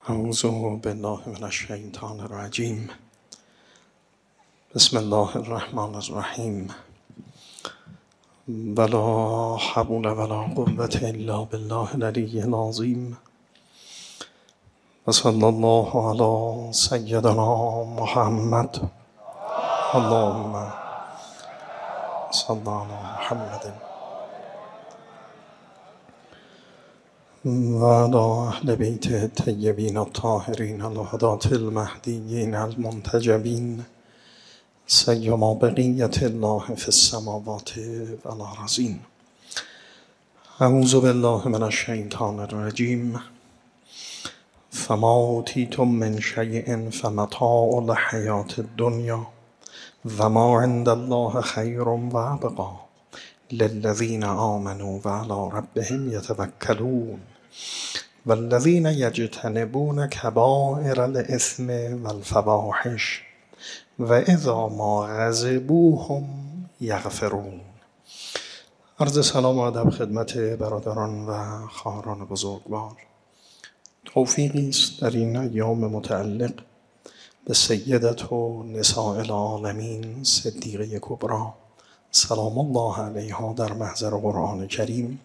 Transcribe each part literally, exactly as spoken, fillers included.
اعوذ بالله من الشیطان الرجیم. بسم الله الرحمن الرحیم. ولا حول ولا قوة الا بالله العلی العظیم. و صلی الله علی سیدنا محمد. اللهم صل علی محمد و علی اهل بیت الطیبین الطاهرین الهداة المهدیین المنتجبین سیما بقیة الله فی السماوات و الارضین. اعوذ بالله من الشیطان الرجیم. فما اوتیتم من شیء فمتاع الحیاة الدنیا و ما عند الله خیر و ابقی للذین آمنوا و علی ربهم یتوکلون والذین یجتنبون کبائر الاثم والفواحش و اذا ما غضبوا هم یغفرون. عرض سلام و ادب خدمت برادران و خواهران بزرگوار. توفیقی است در این ایام متعلق به سیدت و نساء العالمین صدیقه کبری سلام الله علیها در محضر قرآن کریم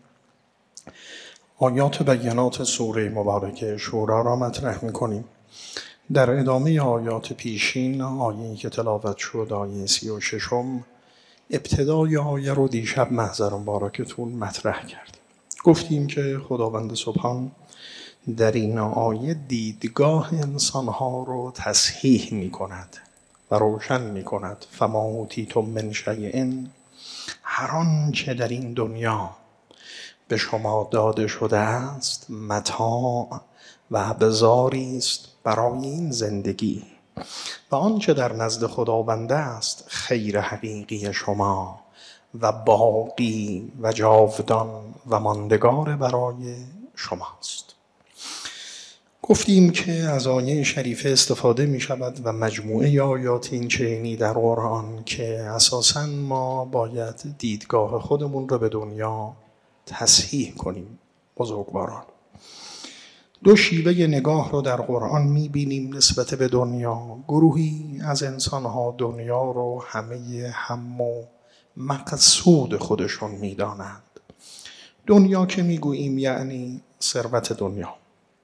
آیات بینات سوره مبارکه شورا را مطرح می‌کنیم. در ادامه آیات پیشین آیه‌ای که تلاوت شد، آیه سی و ششم، ابتدای آیه رو دیشب محضر مبارکتون مطرح کردیم. گفتیم که خداوند سبحان در این آیه دیدگاه انسانها رو تصحیح می کند و روشن می کند. فما اوتیتم من شیء، هر آنچه در این دنیا به شما داده شده است متاع و ابزاری است برای این زندگی و آنچه در نزد خداوند است خیر حقیقی شما و باقی و جاودان و ماندگار برای شماست. گفتیم که از آیه شریفه استفاده می شود و مجموعه آیات این چنینی در قرآن که اساساً ما باید دیدگاه خودمون رو به دنیا تصحیح کنیم. بزرگواران، دو شیوه نگاه رو در قرآن می بینیم نسبت به دنیا. گروهی از انسانها دنیا رو همه هم و مقصود خودشون می دانند. دنیا که می گوییم یعنی ثروت دنیا،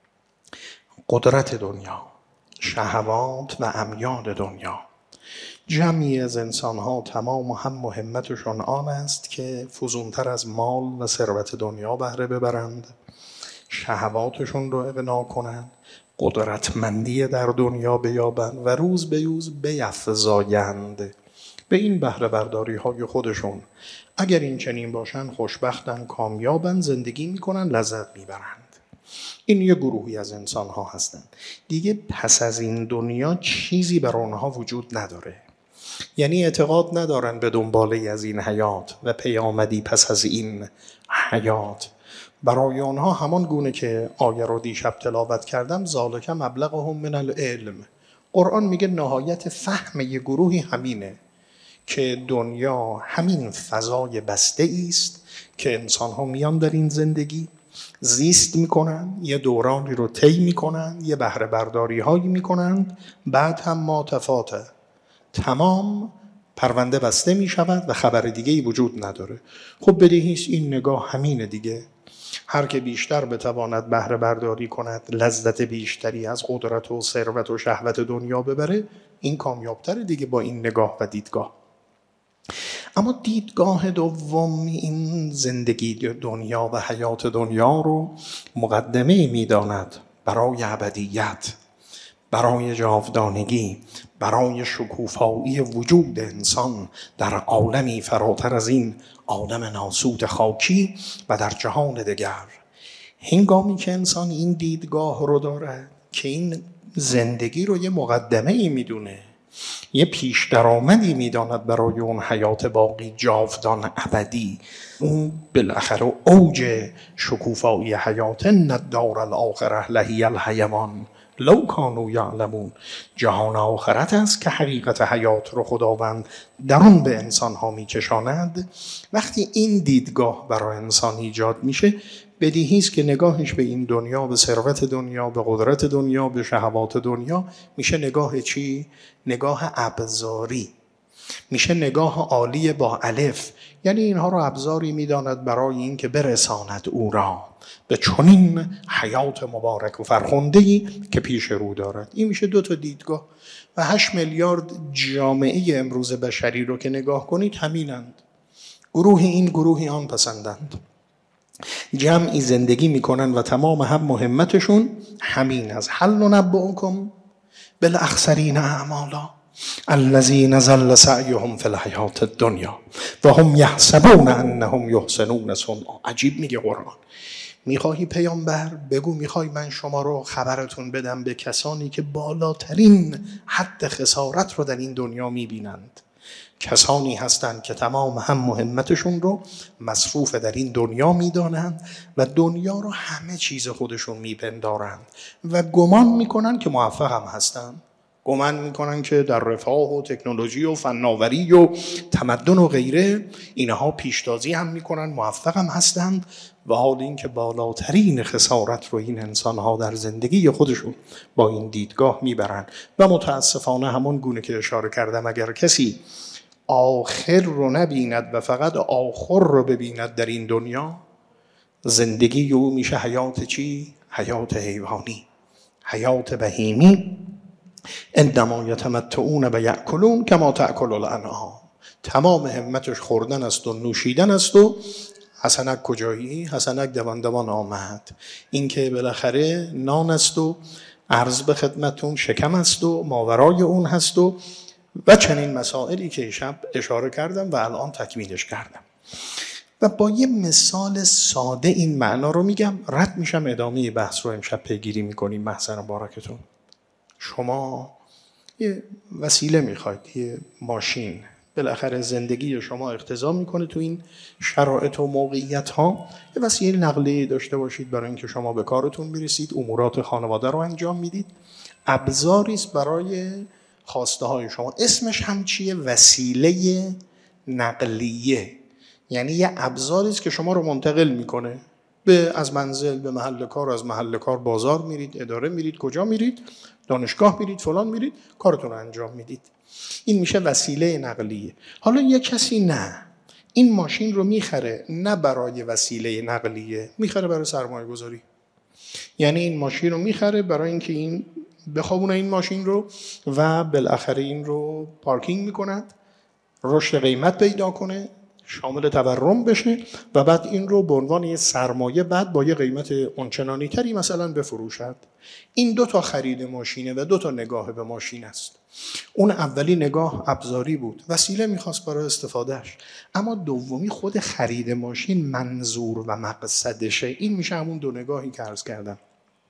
قدرت دنیا، شهوات و امیال دنیا. جمعی از انسانها تمام و هم مهمتشون آن است که فزونتر از مال و ثروت دنیا بهره ببرند، شهواتشون رو اغنا کنند، قدرتمندی در دنیا بیابند و روز به روز بیفزایند به این بهره برداری های خودشون. اگر این چنین باشن خوشبختن، کامیابن، زندگی میکنن، لذت میبرند. این یه گروهی از انسان ها هستند. دیگه پس از این دنیا چیزی بر آنها وجود نداره، یعنی اعتقاد ندارن به دنباله از این حیات و پیامدی پس از این حیات. برای آنها همان گونه که آیه رو دیشب تلاوت کردم، ذالک مبلغهم من العلم. قرآن میگه نهایت فهم یه گروهی همینه که دنیا همین فضای بسته است که انسان ها میان در این زندگی زیست میکنن، یه دورانی رو طی میکنن، یه بهره برداری هایی میکنن، بعد هم ما تفاته تمام پرونده بسته میشود و خبر دیگه ای وجود نداره. خب بدیهیست این نگاه همینه دیگه. هر که بیشتر بتواند بهره برداری کند، لذت بیشتری از قدرت و ثروت و شهوت دنیا ببره، این کامیابتره دیگه با این نگاه و دیدگاه. اما دیدگاه دوم این زندگی دنیا و حیات دنیا رو مقدمه می داند برای ابدیت، برای جاودانگی، برای شکوفایی وجود انسان در عالمی فراتر از این عالم ناسوت خاکی و در جهان دیگر. هنگامی که انسان این دیدگاه رو داره که این زندگی رو یه مقدمه‌ای میدونه، یه پیش درآمدی میداند برای اون حیات باقی، جاودان، ابدی، اون بالاخره اوج شکوفایی حیات، ندار الاخره لهی الحیوان لو کانوا یعلمون. جهان آخرت است که حقیقت حیات رو خداوند در اون به انسان ها می کشاند. وقتی این دیدگاه برای انسان ایجاد میشه، بدیهی است که نگاهش به این دنیا، به ثروت دنیا، به قدرت دنیا، به شهوات دنیا میشه نگاه چی؟ نگاه ابزاری، میشه نگاه عالی با الف. یعنی اینها رو ابزاری میداند برای این که برساند او را به چنین حیات مبارک و فرخنده‌ای که پیش رو دارد. این میشه دو تا دیدگاه. و هشت میلیارد جامعه امروز بشری رو که نگاه کنید همینند. گروه این گروهی آن پسندند. جمعی زندگی میکنن و تمام هم مهمتشون همین است. هل ننبئکم بالاخسرین اعمالا الذین ضل سعیهم فی الحیاة الدنیا و هم یحسبون انهم یحسنون صنعا. عجیب میگه قرآن. میخواهی پیامبر بگو میخوای من شما رو خبرتون بدم به کسانی که بالاترین حد خسارت رو در این دنیا میبینند. کسانی هستند که تمام هم مهمتشون رو مصروف در این دنیا میدانند و دنیا رو همه چیز خودشون میپندارند و گمان میکنن که موفق هم هستند. گمان میکنن که در رفاه و تکنولوژی و فناوری و تمدن و غیره اینها پیشتازی هم میکنن، موفق هم هستند، و حال این که بالاترین خسارت رو این انسانها در زندگی خودشون با این دیدگاه میبرن. و متاسفانه همون گونه که اشاره کردم، اگر کسی آخر رو نبیند و فقط آخر رو ببیند در این دنیا، زندگی او میشه حیات چی؟ حیات حیوانی، حیات بهیمی. انما یتمتعون و یأکلون کما تأکل الانعام. تمام همتش خوردن است و نوشیدن است. و حسنک کجایی؟ حسنک دوان دوان آمد. این که بالاخره نان است و عرض به خدمتون شکم است و ماورای اون هست و و چنین مسائلی که شب اشاره کردم و الان تکمیلش کردم. و با یه مثال ساده این معنا رو میگم، رد میشم ادامه بحث رو امشب پیگیری میکنیم. محسن مبارکتون. شما یه وسیله میخواید، یه ماشین، بالاخره زندگی شما اقتضا میکنه تو این شرایط و موقعیت ها یه وسیله نقلیه داشته باشید برای اینکه شما به کارتون برسید، امورات خانواده رو انجام میدید. ابزاری است برای خواسته های شما. اسمش هم چیه؟ وسیله نقلیه. یعنی یه ابزاری است که شما رو منتقل میکنه به از منزل به محل کار، از محل کار بازار میرید، اداره میرید، کجا میرید، دانشگاه میرید، فلان میرید، کارتون رو انجام میدید. این میشه وسیله نقلیه. حالا یه کسی نه، این ماشین رو میخره نه برای وسیله نقلیه، میخره برای سرمایه گذاری. یعنی این ماشین رو میخره برای اینکه این بخوابونه این ماشین رو و بالاخره این رو پارکینگ میکند، رشد قیمت پیدا کنه، شامل تورم بشه و بعد این رو به عنوان یه سرمایه بعد با یه قیمت اونچنانی تری مثلا بفروشد. این دو تا خرید ماشینه و دو تا نگاه به ماشین است. اون اولی نگاه ابزاری بود، وسیله میخواست برای استفادهش. اما دومی خود خرید ماشین منظور و مقصدشه. این میشه همون دو نگاهی که عرض کردم.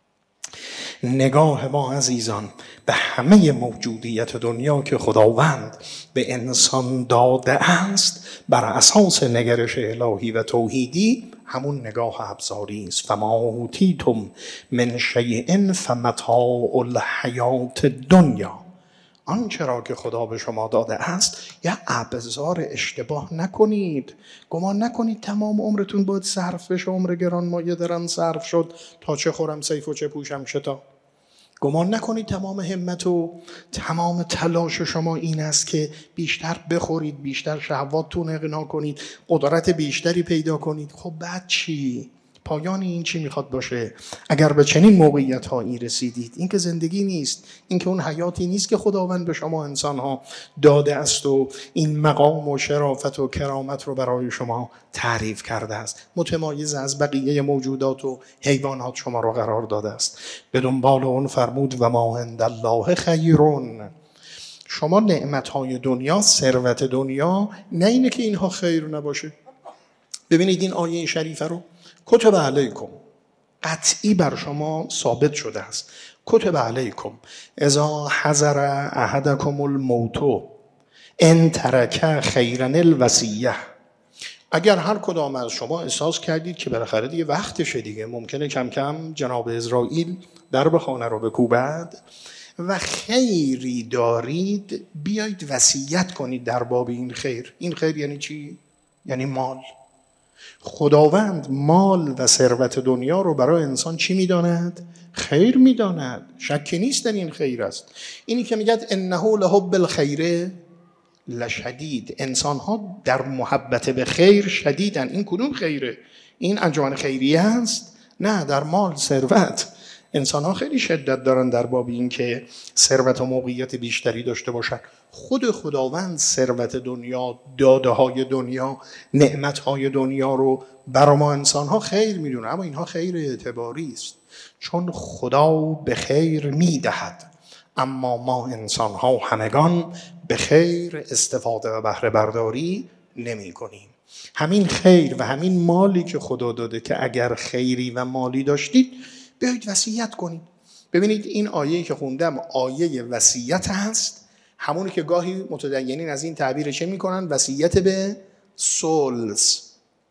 نگاه ما عزیزان به همه موجودیت دنیا که خداوند به انسان داده است بر اساس نگرش الهی و توحیدی همون نگاه ابزاری است. فما اوتیتم من شیء فمتاع الحیات الدنیا. آنچه را که خدا به شما داده است یا ابزار اشتباه نکنید. گمان نکنید تمام عمرتون باید صرف بشه. عمر گرانمایه درم صرف شد تا چه خورم سیف و چه پوشم شتا. گمان نکنید تمام همت و تمام تلاش شما این است که بیشتر بخورید، بیشتر شهواتتون اغنا کنید، قدرت بیشتری پیدا کنید. خب بعد چی؟ پایان این چی میخواد باشه؟ اگر به چنین موقعیت هایی رسیدید، این که زندگی نیست، این که اون حیاتی نیست که خداوند به شما انسان ها داده است و این مقام و شرافت و کرامت رو برای شما تعریف کرده است، متمایز از بقیه موجودات و حیوانات شما رو قرار داده است. به دنبال اون فرمود و ما عند الله خیرون. شما نعمتهای دنیا، ثروت دنیا، نه اینه که اینها خیر نباشه. ببینید این آیه شریفه رو، کتب علیکم، قطعی بر شما ثابت شده است. کتب علیکم اذا حضر احدکم الموت ان ترک خیرا الوصیه. اگر هر کدام از شما احساس کردید که بالاخره دیگه وقتشه، دیگه ممکنه کم کم جناب اسرائیل درب خانه رو بکوبد و خیری دارید، بیایید وصیت کنید در باب این خیر. این خیر یعنی چی؟ یعنی مال. خداوند مال و ثروت دنیا رو برای انسان چی میداند؟ خیر میداند. شکی نیست در این خیر است. اینی که میگه انه لحب الخیر لشدید، انسان ها در محبت به خیر شدیدن. این کدوم خیره؟ این انجمن خیریه هست؟ نه، در مال ثروت انسان ها خیلی شدت دارن در باب این که ثروت و موقعیت بیشتری داشته باشن. خود خداوند ثروت دنیا، داده های دنیا، نعمت های دنیا رو برای ما انسان ها خیر میدونه، اما اینها خیر اعتباری است، چون خدا به خیر میدهد، اما ما انسان ها همگان به خیر استفاده و بهره برداری نمی کنیم. همین خیر و همین مالی که خدا داده که اگر خیری و مالی داشتید بیایید وصیت کنید. ببینید این آیه‌ای که خوندم آیه وصیت هست، همونی که گاهی متدینین از این تعبیر چه میکنن؟ وصیت به سولز.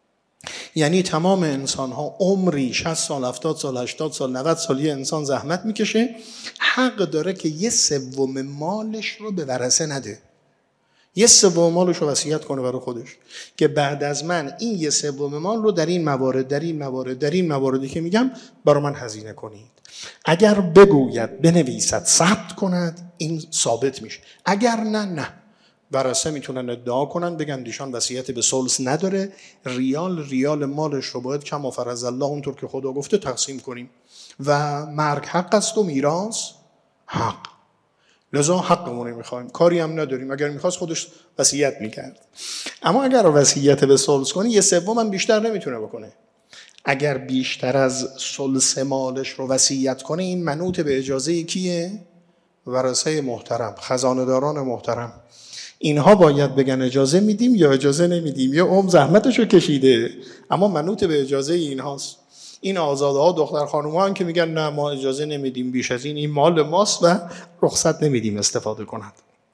یعنی تمام انسان ها عمری شصت سال، هفتاد سال، هشتاد سال، نود سال یه انسان زحمت میکشه، حق داره که یه سوم مالش رو به ورثه نده، یه سوم مالش رو وصیت کنه برای خودش که بعد از من این یه سوم مال رو در این موارد در این موارد در این مواردی که میگم برای من هزینه کنید. اگر بگوید، بنویسد، ثبت کند، این ثابت میشه. اگر نه نه ورثه میتونن ادعا کنن، بگن دیشان وصیت به ثلث نداره، ریال ریال مالش رو باید کما فرض الله اونطور که خدا گفته تقسیم کنیم و مرگ حق است و میراث حق، لذا حقمون میخوایم، کاری هم نداریم. اگر میخواست خودش وصیت میکرد. اما اگر وصیت به ثلث کنی یه سوم هم بیشتر نمیتونه بکنه. اگر بیشتر از ثلث مالش رو وصیت کنه این منوط به اجازه کیه؟ ورثه محترم، خزانه‌داران محترم. اینها باید بگن اجازه میدیم یا اجازه نمیدیم، یا عمر زحمتشو کشیده اما منوط به اجازه اینهاست. این آزاده ها، دختر خانوم ها که میگن نه ما اجازه نمیدیم بیش از این، این مال ماست و رخصت نمیدیم استفاده کنند.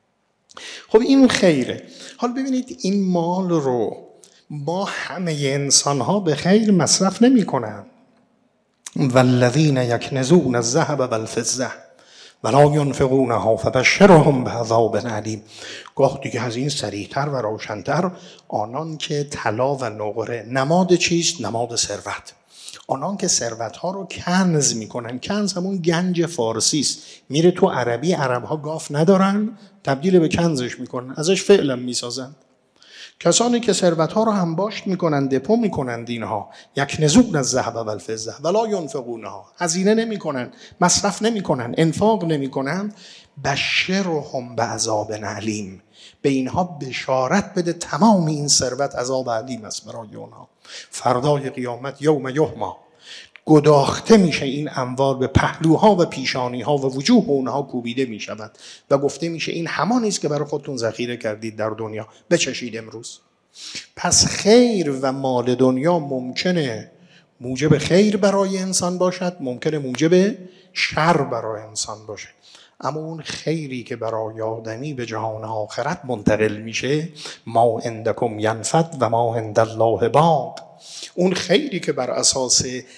خب این خیره. حال ببینید این مال رو با همه انسان ها به خیر مصرف نمی کنند. والذین یکنزون الذهب والفضة ولا ینفقونها فبشرهم بعذاب علیم. گاه دیگه از این سریعتر و روشنتر، آنان که طلا و نقره، نماد چیست؟ نماد ثروت. آنان که ثروت ها رو کنز میکنن، کنز همون گنج فارسی است، میره تو عربی، عرب ها گاف ندارن، تبدیل به کنزش میکنن، ازش فعلا میسازن. کسانی که ثروت ها رو انباشت میکنن، دپو میکنن، اینها یکنزون الذهب والفضة ولا ینفقونها، هزینه نمیکنن، مصرف نمیکنن، انفاق نمیکنن، بشرهم بعذاب علیم، به اینها بشارت بده تمام این ثروت عذاب علیم است برای اونها. فردای قیامت یوم یحما، گداخته میشه این اموال به پهلوها و پیشانیها و وجوه اونها کوبیده میشود و گفته میشه این همانی است که برای خودتون ذخیره کردید در دنیا، بچشید امروز. پس خیر و مال دنیا ممکنه موجب خیر برای انسان باشد، ممکنه موجب شر برای انسان باشه، اما اون خیری که برای آدمی به جهان آخرت منتقل میشه، ما عندکم ینفد و ما عند الله باق، اون خیری که بر اساس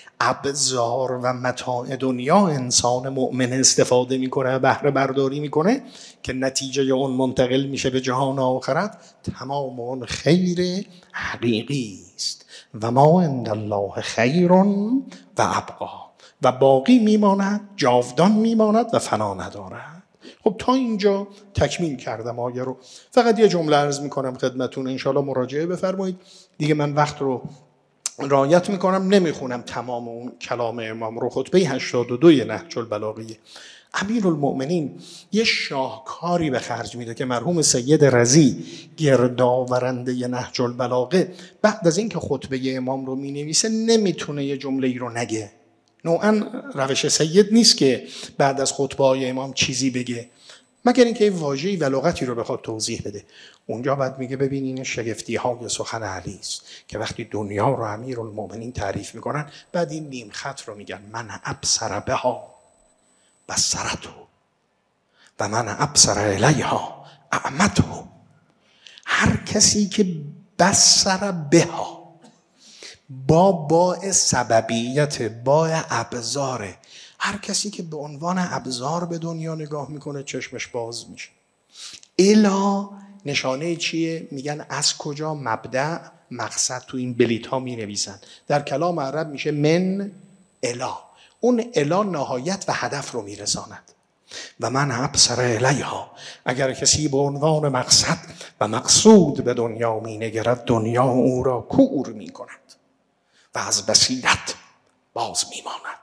ابزار و متاع دنیا انسان مؤمن استفاده میکنه، بهره برداری میکنه، که نتیجه اون منتقل میشه به جهان آخرت، تمام اون خیر حقیقی است. و ما عند الله خیر و ابقا، و باقی میماند، جاودان میماند و فنا ندارد. خب تا اینجا تکمیل کردم آیه رو. فقط یه جمله عرض میکنم خدمتون، انشالله مراجعه بفرمایید. دیگه من وقت رو رعایت میکنم، نمیخونم تمام اون کلام امام رو. خطبه هشتاد و دو نهج البلاغه، امیرالمؤمنین یه شاهکاری به خرج میده که مرحوم سید رضی، گردآورنده نهج البلاغه، بعد از اینکه خطبه امام رو مینویسه نمیتونه یه جمله ای رو نگه. نوعا روش سید نیست که بعد از خطبه های امام چیزی بگه، مگر اینکه واژه‌ای و لغتی رو بخواد توضیح بده. اونجا بعد میگه ببین این شگفتی های سخن علی است که وقتی دنیا رو امیرالمؤمنین تعریف میکنن، بعد این نیم خط رو میگن من ابصر بها بصرته و من ابصر الیها اعمته. هر کسی که بصر بها، با باء سببیت، باء ابزاره، هر کسی که به عنوان ابزار به دنیا نگاه میکنه چشمش باز میشه. الا نشانه چیه؟ میگن از کجا؟ مبدأ مقصد تو این بلیط ها می نویسن. در کلام عرب میشه من الی. اون الی نهایت و هدف رو میرساند. و من ابصر الیها، اگر کسی به عنوان مقصد و مقصود به دنیا می نگرد، دنیا او را کور می کند و از بصیرت باز می ماند.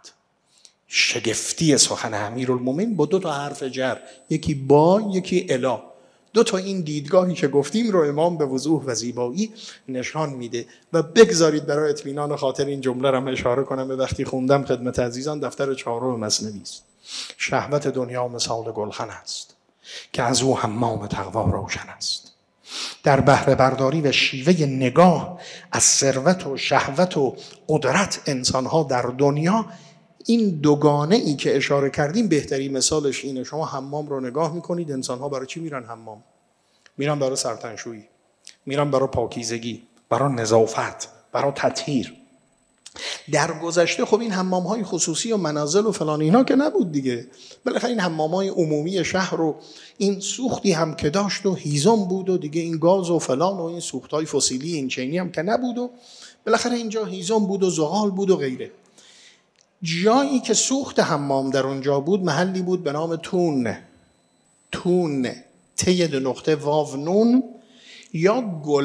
شگفتی سخن امیرالمومنین با دو تا حرف جر، یکی با یکی الی، دو تا این دیدگاهی که گفتیم رو امام به وضوح و زیبایی نشان میده. و بگذارید برای اطمینان خاطر این جمله رو اشاره کنم به وقتی خوندم خدمت عزیزان، دفتر چهارم مثنوی است. شهوت دنیا مثال گلخن است که از او حمام تقوا روشن است. در بهره برداری و شیوه نگاه از ثروت و شهوت و قدرت انسانها در دنیا، این دوگانه ای که اشاره کردیم بهترین مثالش اینه. شما حمام رو نگاه میکنید، انسانها برای چی میرن حمام؟ میرن برای سرتنشویی، میرن برای پاکیزگی، برای نظافت، برای تطهیر. در گذشته خب این حمام های خصوصی و منازل و فلان اینا که نبود دیگه. بالاخره این حمام های عمومی شهر رو این سوختی هم که داشت و هیزم بود و دیگه این گاز و فلان و این سوخت های فسیلی این چینی هم که نبود و بالاخره اینجا هیزم بود و زغال بود و غیره. جایی که سوخت حمام در اونجا بود محلی بود به نام تون. تون تی دو نقطه واو نون یا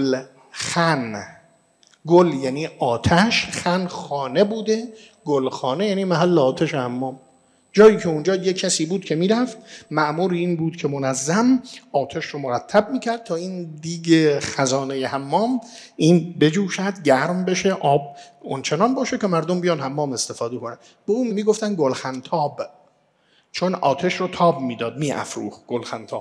گلخن. گل یعنی آتش، خن خانه بوده، گلخانه یعنی محل آتش حمام. جایی که اونجا یک کسی بود که میرفت، مأمور این بود که منظم آتش رو مرتب میکرد تا این دیگ خزانه حمام این بجوشد، گرم بشه، آب اونچنان باشه که مردم بیان حمام استفاده کنن. به اون میگفتن گلخنتاب، چون آتش رو تاب میداد، میافروخت. گلخنتاب.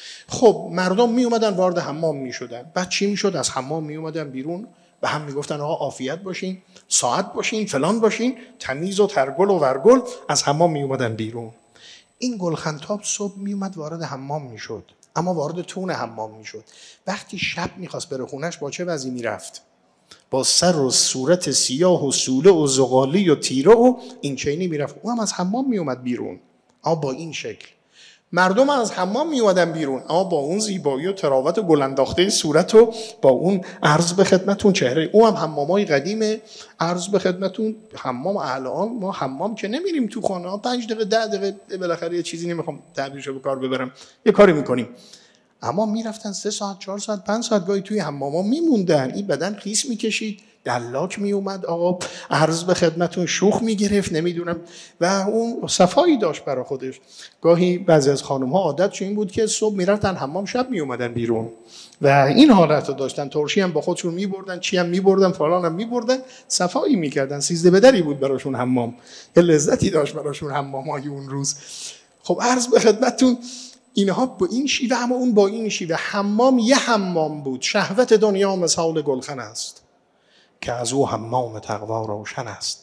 خب مردم میومدن وارد حمام میشدن. بعد چی میشد؟ از حمام میومدن بیرون و هم میگفتن آقا عافیت باشین، ساعت باشین، فلان باشین، تمیز و ترگل و ورگل. از حمام می اومدن بیرون. این گلخنتاب صبح می اومد وارد حمام میشد، اما وارد تون حمام میشد. وقتی شب میخواست بره خونش با چه وضعی میرفت؟ با سر و صورت سیاه و سوله و زغالی و تیره و این چینی میرفت. او هم از حمام می اومد بیرون، اما با این شکل. مردم از حمام می اومدن بیرون، اما با اون زیبایی و تراوت و گلانداخته صورت و با اون عرض به خدمتون چهره. او هم حمامای قدیمه. عرض به خدمتون حمام الان ما حمام که نمیریم تو خانه ها، پنج دقیقه ده دقیقه بالاخره یه چیزی، نمیخوام تعبیرشو به کار ببرم، یه کاری میکنیم. اما میرفتن سه ساعت چهار ساعت پنج ساعت گاهی توی حماما میموندن. این بدن خیس میکشید، دلاک می اومد آقا عرض به خدمتون شوخ میگرفت، نمیدونم، و اون صفایی داشت برای خودش. گاهی بعضی از خانم ها عادتش این بود که صبح میرفتن حمام، شب می اومدن بیرون و این حالت رو داشتن. ترشی هم با خودشون میبردن، چی هم میبردن، فلان هم میبردن، صفایی میکردن. سیزده بدری بود براشون حمام، یه لذتی داشت براشون حمام های اون روز. خب عرض به خدمتون اینها با این شیوه، اما اون با این شیوه. حمام یه حمام بود. شهوت دنیا مثال گلخن است که از او حمام تقوا روشن است.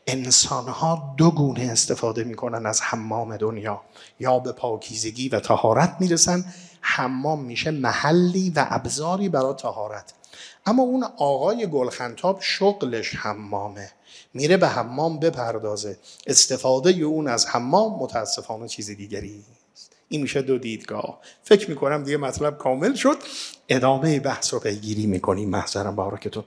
انسانها دو گونه استفاده میکنن از حمام دنیا. یا به پاکیزگی و طهارت میرسن، حمام میشه محلی و ابزاری برای طهارت. اما اون آقای گلخنتاب شغلش حمامه، میره به حمام بپردازه. استفاده اون از حمام متاسفانه چیز دیگری. این میشه دو دیدگاه. فکر میکنم دیگه مطلب کامل شد. ادامه بحث رو پیگیری میکنیم. محضرم بارکتون.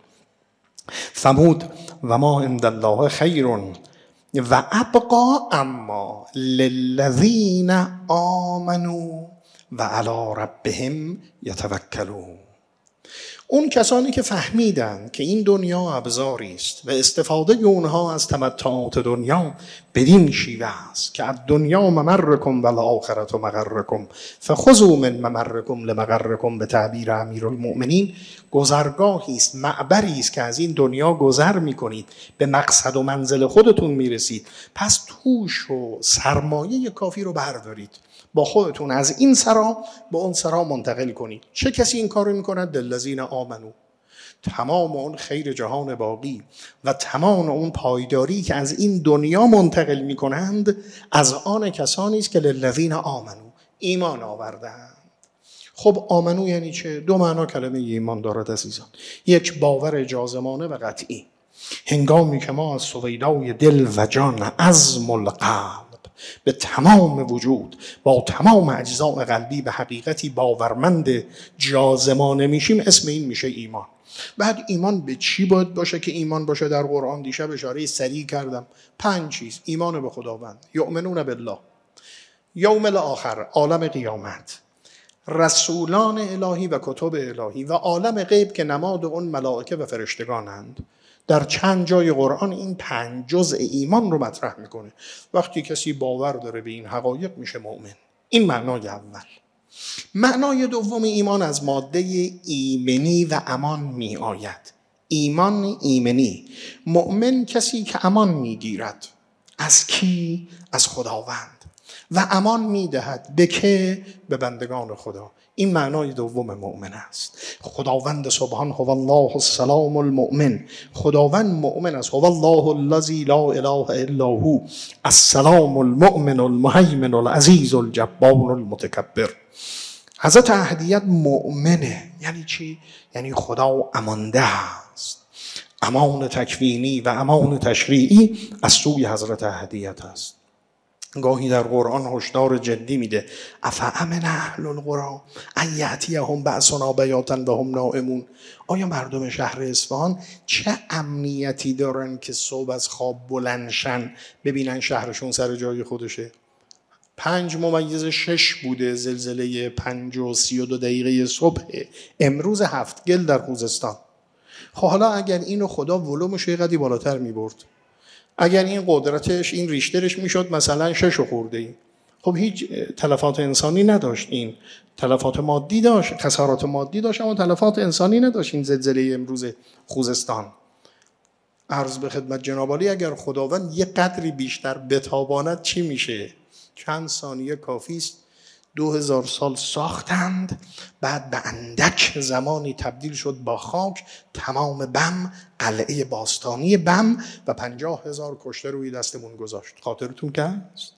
ثمود و ما عند الله خیر و ابقا اما للذین آمنوا و علی ربهم یتوکلون. اون کسانی که فهمیدن که این دنیا ابزاری است و استفاده اونها از تمتعات دنیا بدین شیوه است که از دنیا ممرکم و الاخرة مغرکم فخذوا من ممرکم لمغرکم، به تعبیر امیرالمؤمنین گذرگاهی است، معبری است که از این دنیا گذر میکنید، به مقصد و منزل خودتون میرسید. پس توش و سرمایه کافی رو بردارید، با خودتون از این سرا به اون سرا منتقل کنید. چه کسی این کار رو میکند؟ للذین آمنو. تمام اون خیر جهان باقی و تمام اون پایداری که از این دنیا منتقل میکنند از آن کسانی است که للذین آمنو، ایمان آوردند. خب آمنو یعنی چه؟ دو معنا کلمه ایمان دارد عزیزان. یک، باور جازمانه و قطعی. هنگامی که ما از سویدای دل و جان، عزم القلب، به تمام وجود با تمام اجزاء قلبی به حقیقتی باورمند جازمانه میشیم، اسم این میشه ایمان. بعد ایمان به چی باید باشه که ایمان باشه در قرآن؟ دیشب اشاره سریع کردم. پنج چیز: ایمان به خداوند، یؤمنون بالله، یوم الاخر، عالم قیامت، رسولان الهی و کتب الهی و عالم غیب که نماد اون ملائکه و فرشتگانند. در چند جای قرآن این پنج جزء ایمان رو مطرح میکنه. وقتی کسی باور داره به این حقایق میشه مؤمن. این معنای اول. معنای دوم ایمان از ماده ایمنی و امان می آید. ایمان ایمنی، مؤمن کسی که امان میگیرد. از کی؟ از خداوند. و امان میدهد به که؟ به بندگان خدا. این معنای دوم مؤمن است. خداوند سبحان هو الله السلام المؤمن. خداوند مؤمن است. هو الله الذی لا اله الا هو السلام المؤمن المهیمن العزیز الجبار المتکبر. حضرت احدیت مؤمنه. یعنی چی؟ یعنی خدا امانده است. امان تکوینی و امان تشریعی از سوی حضرت احدیت است. گاهی در قرآن هشدار جدی میده: افامن اهل القری ان یأتیهم بأسنا بیاتا و هم نائمون. آیا مردم شهر اصفهان چه امنیتی دارن که صبح از خواب بلندشن ببینن شهرشون سر جای خودشه؟ پنج ممیز شش بوده زلزله پنج و سی و دو دقیقه صبح امروز هفت گل در خوزستان. خب حالا اگر اینو خدا ولومش یه قدی بالاتر میبرد، اگر این قدرتش این ریشترش میشد مثلا شش و خورده ای، خب هیچ تلفات انسانی نداشت. این تلفات مادی داشت، خسارات مادی داشت، اما تلفات انسانی نداشت. این زلزله امروز خوزستان. عرض به خدمت جناب عالی اگر خداوند یه قدری بیشتر بتاباند چی میشه؟ چند ثانیه کافی است. دو هزار سال ساختند، بعد به اندک زمانی تبدیل شد با خاک. تمام بم، قلعه باستانی بم و پنجاه هزار کشته روی دستمون گذاشت. خاطرتون که هست؟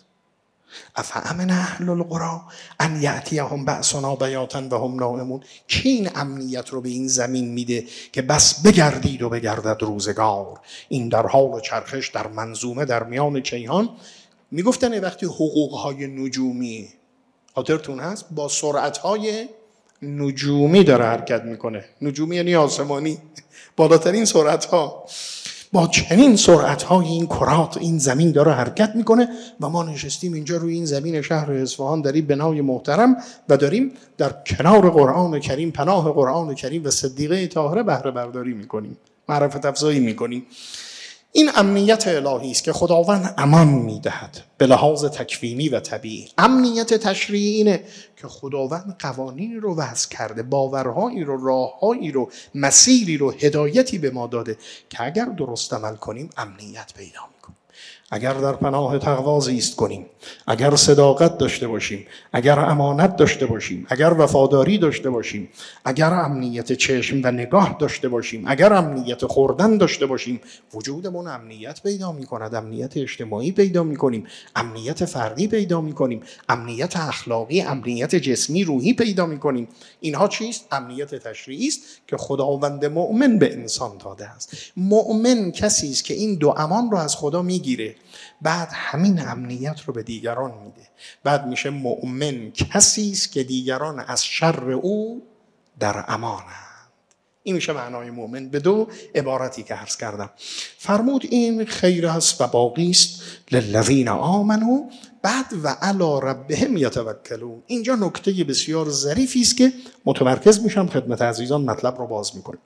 افامن اهل القری ان یأتیهم بأسنا بیاتا و هم نائمون. کی این امنیت رو به این زمین میده که بس بگردید و بگردد روزگار؟ این در حال چرخش در منظومه در میان کیهان میگفتن وقتی حقوقهای نجومی، خاطرتون هست، با سرعتهای نجومی داره حرکت میکنه. نجومی یعنی آسمانی، بالاترین سرعتها. با چنین سرعتهای این کرات این زمین داره حرکت میکنه و ما نشستیم اینجا روی این زمین شهر اصفهان در این بنای محترم و داریم در کنار قرآن کریم، پناه قرآن کریم و صدیقه طاهره بهره برداری میکنیم، معرفت افزایی میکنیم. این امنیت الهی است که خداوند امان میدهد به لحاظ تکوینی و طبیعی. امنیت تشریعی اینه که خداوند قوانین رو وضع کرده، باورهایی رو، راههایی رو، مسیری رو، هدایتی به ما داده که اگر درست عمل کنیم امنیت پیدا میکنیم. اگر در پناه تقوا زیست کنیم، اگر صداقت داشته باشیم، اگر امانت داشته باشیم، اگر وفاداری داشته باشیم، اگر امنیت چشم و نگاه داشته باشیم، اگر امنیت خوردن داشته باشیم، وجودمون امنیت پیدا می‌کند. امنیت اجتماعی پیدا می‌کنیم، امنیت فردی پیدا می‌کنیم، امنیت اخلاقی، امنیت جسمی، روحی پیدا می‌کنیم. اینها چیست؟ امنیت تشریعی است که خداوند مؤمن به انسان داده است. مؤمن کسی است که این دو امان رو از خدا می‌گیره، بعد همین امنیت رو به دیگران میده. بعد میشه مؤمن کسی است که دیگران از شر او در امانند. این میشه معنای مؤمن به دو عبارتی که عرض کردم. فرمود این خیر است و باقی است للذین آمنوا، بعد و علی ربهم یتوکلون. اینجا نکته بسیار ظریفی است که متمرکز میشم خدمت عزیزان مطلب رو باز میکنم.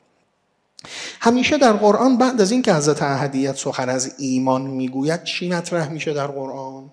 همیشه در قرآن بعد از این که حضرت احدیت سخن از ایمان میگوید چی مطرح میشه در قرآن؟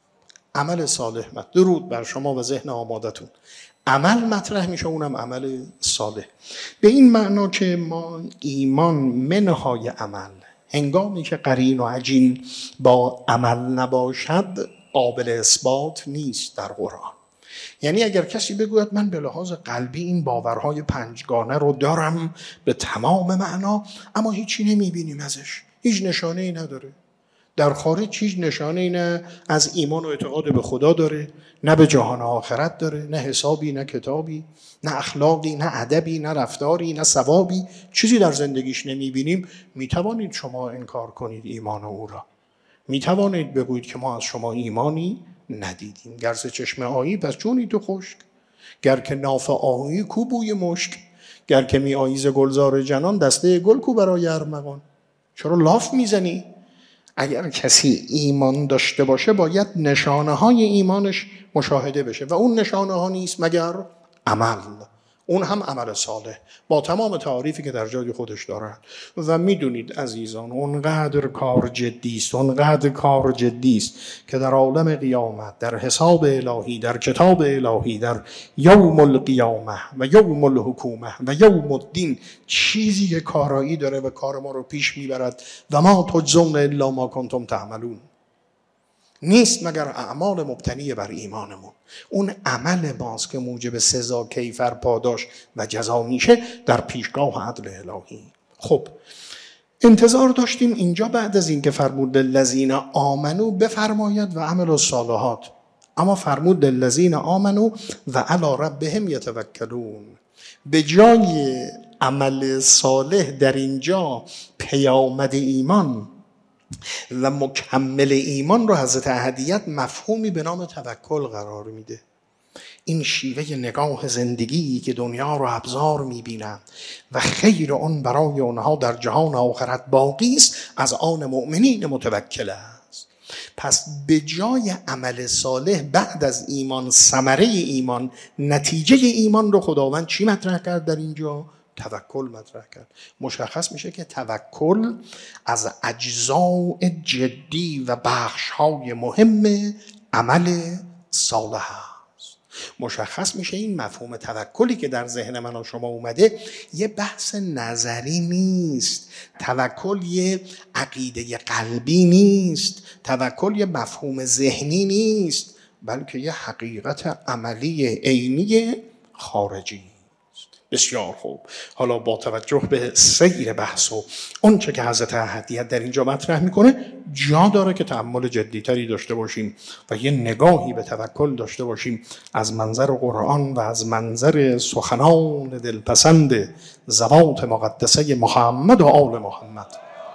عمل صالح. درود بر شما و ذهن آمادتون. عمل مطرح میشه، اونم عمل صالح. به این معنا که ما ایمان منهای عمل، هنگامی که قرین و عجین با عمل نباشد قابل اثبات نیست در قرآن. یعنی اگر کسی بگوید من به لحاظ قلبی این باورهای پنجگانه رو دارم به تمام معنا، اما هیچی نمیبینیم ازش، هیچ نشانه ای نداره، در خارج هیچ نشانه ای نه از ایمان و اعتقاد به خدا داره، نه به جهان آخرت داره، نه حسابی، نه کتابی، نه اخلاقی، نه ادبی، نه رفتاری، نه ثوابی، چیزی در زندگیش نمیبینیم، میتوانید شما انکار کنید ایمان او را. میتوانید بگویید که ما از شما ایمانی ندیدیم. گر ز چشم آیی پس چونی تو خشک، گر که ناف آهویی کو بوی مشک، گر که می آیی ز گلزار جنان، دسته گل کو برای ارمغان. چرا لاف میزنی؟ اگر کسی ایمان داشته باشه باید نشانه های ایمانش مشاهده بشه و اون نشانه ها نیست مگر عمل، اون هم عمل صالح با تمام تعاریفی که در جای خودش دارد. و میدونید عزیزان اونقدر کار جدی است، اونقدر کار جدی است که در عالم قیامت، در حساب الهی، در کتاب الهی، در یوم القیامه و یوم الحکومه و یوم الدین چیزی که کارایی داره و کار ما رو پیش میبرد. و ما تجزون الا ما کنتم تعملون، نیست مگر اعمال مبتنی بر ایمانمون. اون عمل ماست که موجب سزا، کیفر، پاداش و جزا میشه در پیشگاه عدل الهی. خب انتظار داشتیم اینجا بعد از این که فرمود للذین آمنو بفرماید و عمل الصالحات، اما فرمود للذین آمنو و علی ربهم یتوکلون. به جای عمل صالح در اینجا پیامد ایمان و مکمل ایمان رو حضرت احدیت مفهومی به نام توکل قرار میده. این شیوه نگاه زندگی که دنیا رو ابزار میبینن و خیر اون برای اونها در جهان آخرت باقی است، از آن مؤمنین متوکل است. پس به جای عمل صالح بعد از ایمان، ثمره ایمان، نتیجه ایمان رو خداوند چی مطرح کرد در اینجا؟ توکل مطرح کرد. مشخص میشه که توکل از اجزاء جدی و بخش‌های مهم عمل صالح است. مشخص میشه این مفهوم توکلی که در ذهن من و شما اومده یه بحث نظری نیست، توکل یه عقیده قلبی نیست، توکل یه مفهوم ذهنی نیست، بلکه یه حقیقت عملی عینی خارجی. بسیار خوب. حالا با توجه به سیر بحث و اون چه که حضرت احدیت در اینجا مطرح میکنه جا داره که تأمل جدیتری داشته باشیم و یه نگاهی به توکل داشته باشیم از منظر قرآن و از منظر سخنان دلپسند ذوات مقدسه محمد و آل محمد.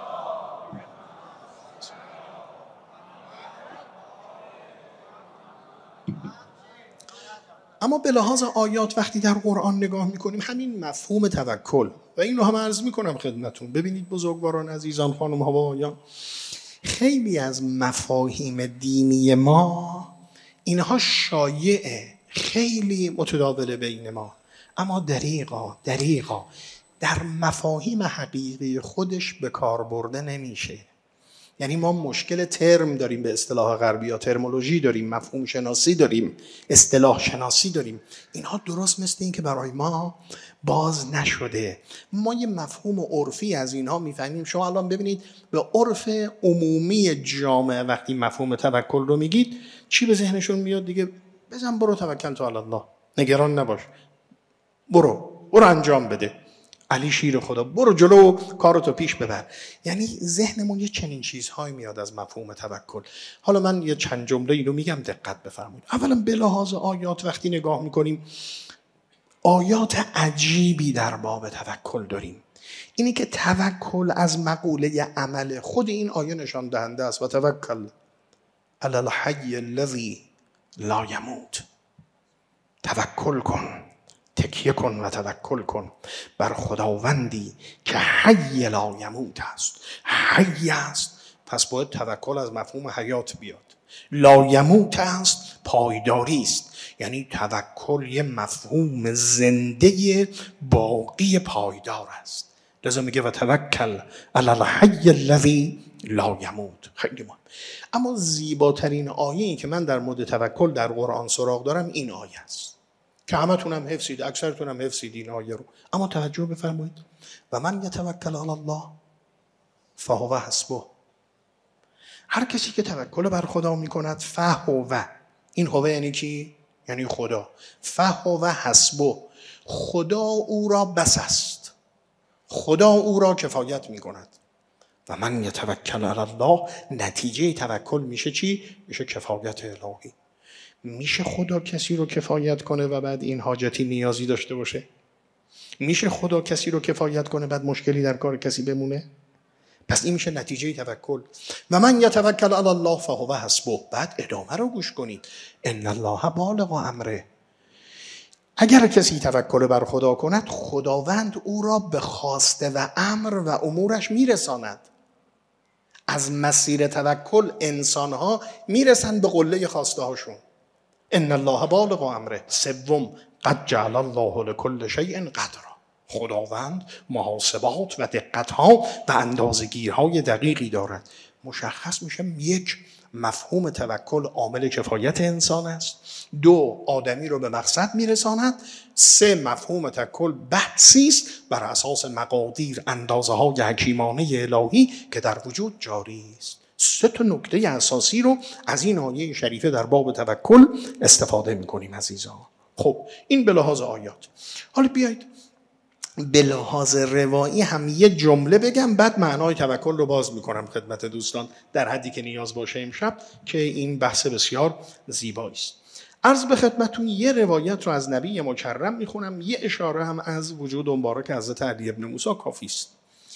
اما به لحاظ آیات وقتی در قرآن نگاه میکنیم همین مفهوم توکل و این رو هم عرض میکنم خدمتون. ببینید بزرگواران عزیزان، خانم ها و آقایان، خیلی از مفاهیم دینی ما اینها شایعه، خیلی متداوله بین ما، اما دریغا دریغا در مفاهیم حقیقی خودش به کار برده نمیشه. یعنی ما مشکل ترم داریم، به اصطلاح غربی ها ترمولوژی داریم، مفهوم شناسی داریم، اصطلاح شناسی داریم. اینها درست مثل این که برای ما باز نشده. ما یه مفهوم عرفی از اینها میفهمیم. شما الان ببینید به عرف عمومی جامعه وقتی مفهوم توکل رو میگید چی به ذهنشون میاد دیگه؟ بزن برو توکل تو الله، نگران نباش، برو برو انجام بده، علی شیر خدا، برو جلو کارتو پیش ببر. یعنی ذهنمون یه چنین چیزهایی میاد از مفهوم توکل. حالا من یه چند جمله اینو میگم دقت بفرمایید. اولا به لحاظ آیات وقتی نگاه میکنیم آیات عجیبی در باب توکل داریم. اینی که توکل از مقوله عمل، خود این آیه نشان دهنده است. و توکل علی الحی الذی لا یموت. توکل کن، تکیه کن و توکل کن بر خداوندی که حی لا یموت است. حی است، پس باید توکل از مفهوم حیات بیاد. لا یموت است، پایداری است. یعنی توکل یه مفهوم زنده باقی پایدار است. لذا میگه و توکل علی الحی الذی لا یموت. خیلی مهم. اما زیباترین آیه‌ای که من در مورد توکل در قرآن سراغ دارم این آیه است که همه تونم حفظید، اکثرتون هم حفظید این آیه رو. اما توجه بفرمایید و من یتوکل علی الله فهو حسبه. هر کسی که توکل بر خدا میکند فهو، این هو یعنی کی؟ یعنی خدا. فهو حسبه، خدا او را بس است، خدا او را کفایت میکند. و من یتوکل علی الله، نتیجه توکل میشه چی؟ میشه کفایت الهی. میشه خدا کسی رو کفایت کنه و بعد این حاجتی نیازی داشته باشه؟ میشه خدا کسی رو کفایت کنه بعد مشکلی در کار کسی بمونه؟ پس این میشه نتیجه توکل. و من یتوکل علی الله فهو حسبه. بعد ادامه رو گوش کنید. ان الله بالغ امره. اگر کسی توکل بر خدا کند خداوند او را به خواسته و امر و امورش میرساند. از مسیر توکل انسانها میرسن به قله خواسته هاشون. ان الله بالغ امره. سوم، قد جعل الله لكل شیء قدرا. خداوند محاسبات و دقتها و اندازه‌گیری‌های دقیقی دارد. مشخص میشه یک، مفهوم توکل عامل کفایت انسان است. دو، آدمی رو به مقصد میرساند. سه، مفهوم توکل بحثی است بر اساس مقادیر، اندازه‌های حکیمانه الهی که در وجود جاری است. سه تا نکته اساسی رو از این آیه شریفه در باب توکل استفاده میکنیم عزیزان. خب این به لحاظ آیات. حالا بیایید به لحاظ روایی هم یه جمله بگم، بعد معنای توکل رو باز میکنم خدمت دوستان در حدی که نیاز باشه امشب، که این بحث بسیار زیبایی است. عرض به خدمتون یه روایت رو از نبی مکرم میخونم، یه اشاره هم از وجود مبارک حضرت علی ابن موسی کافی است.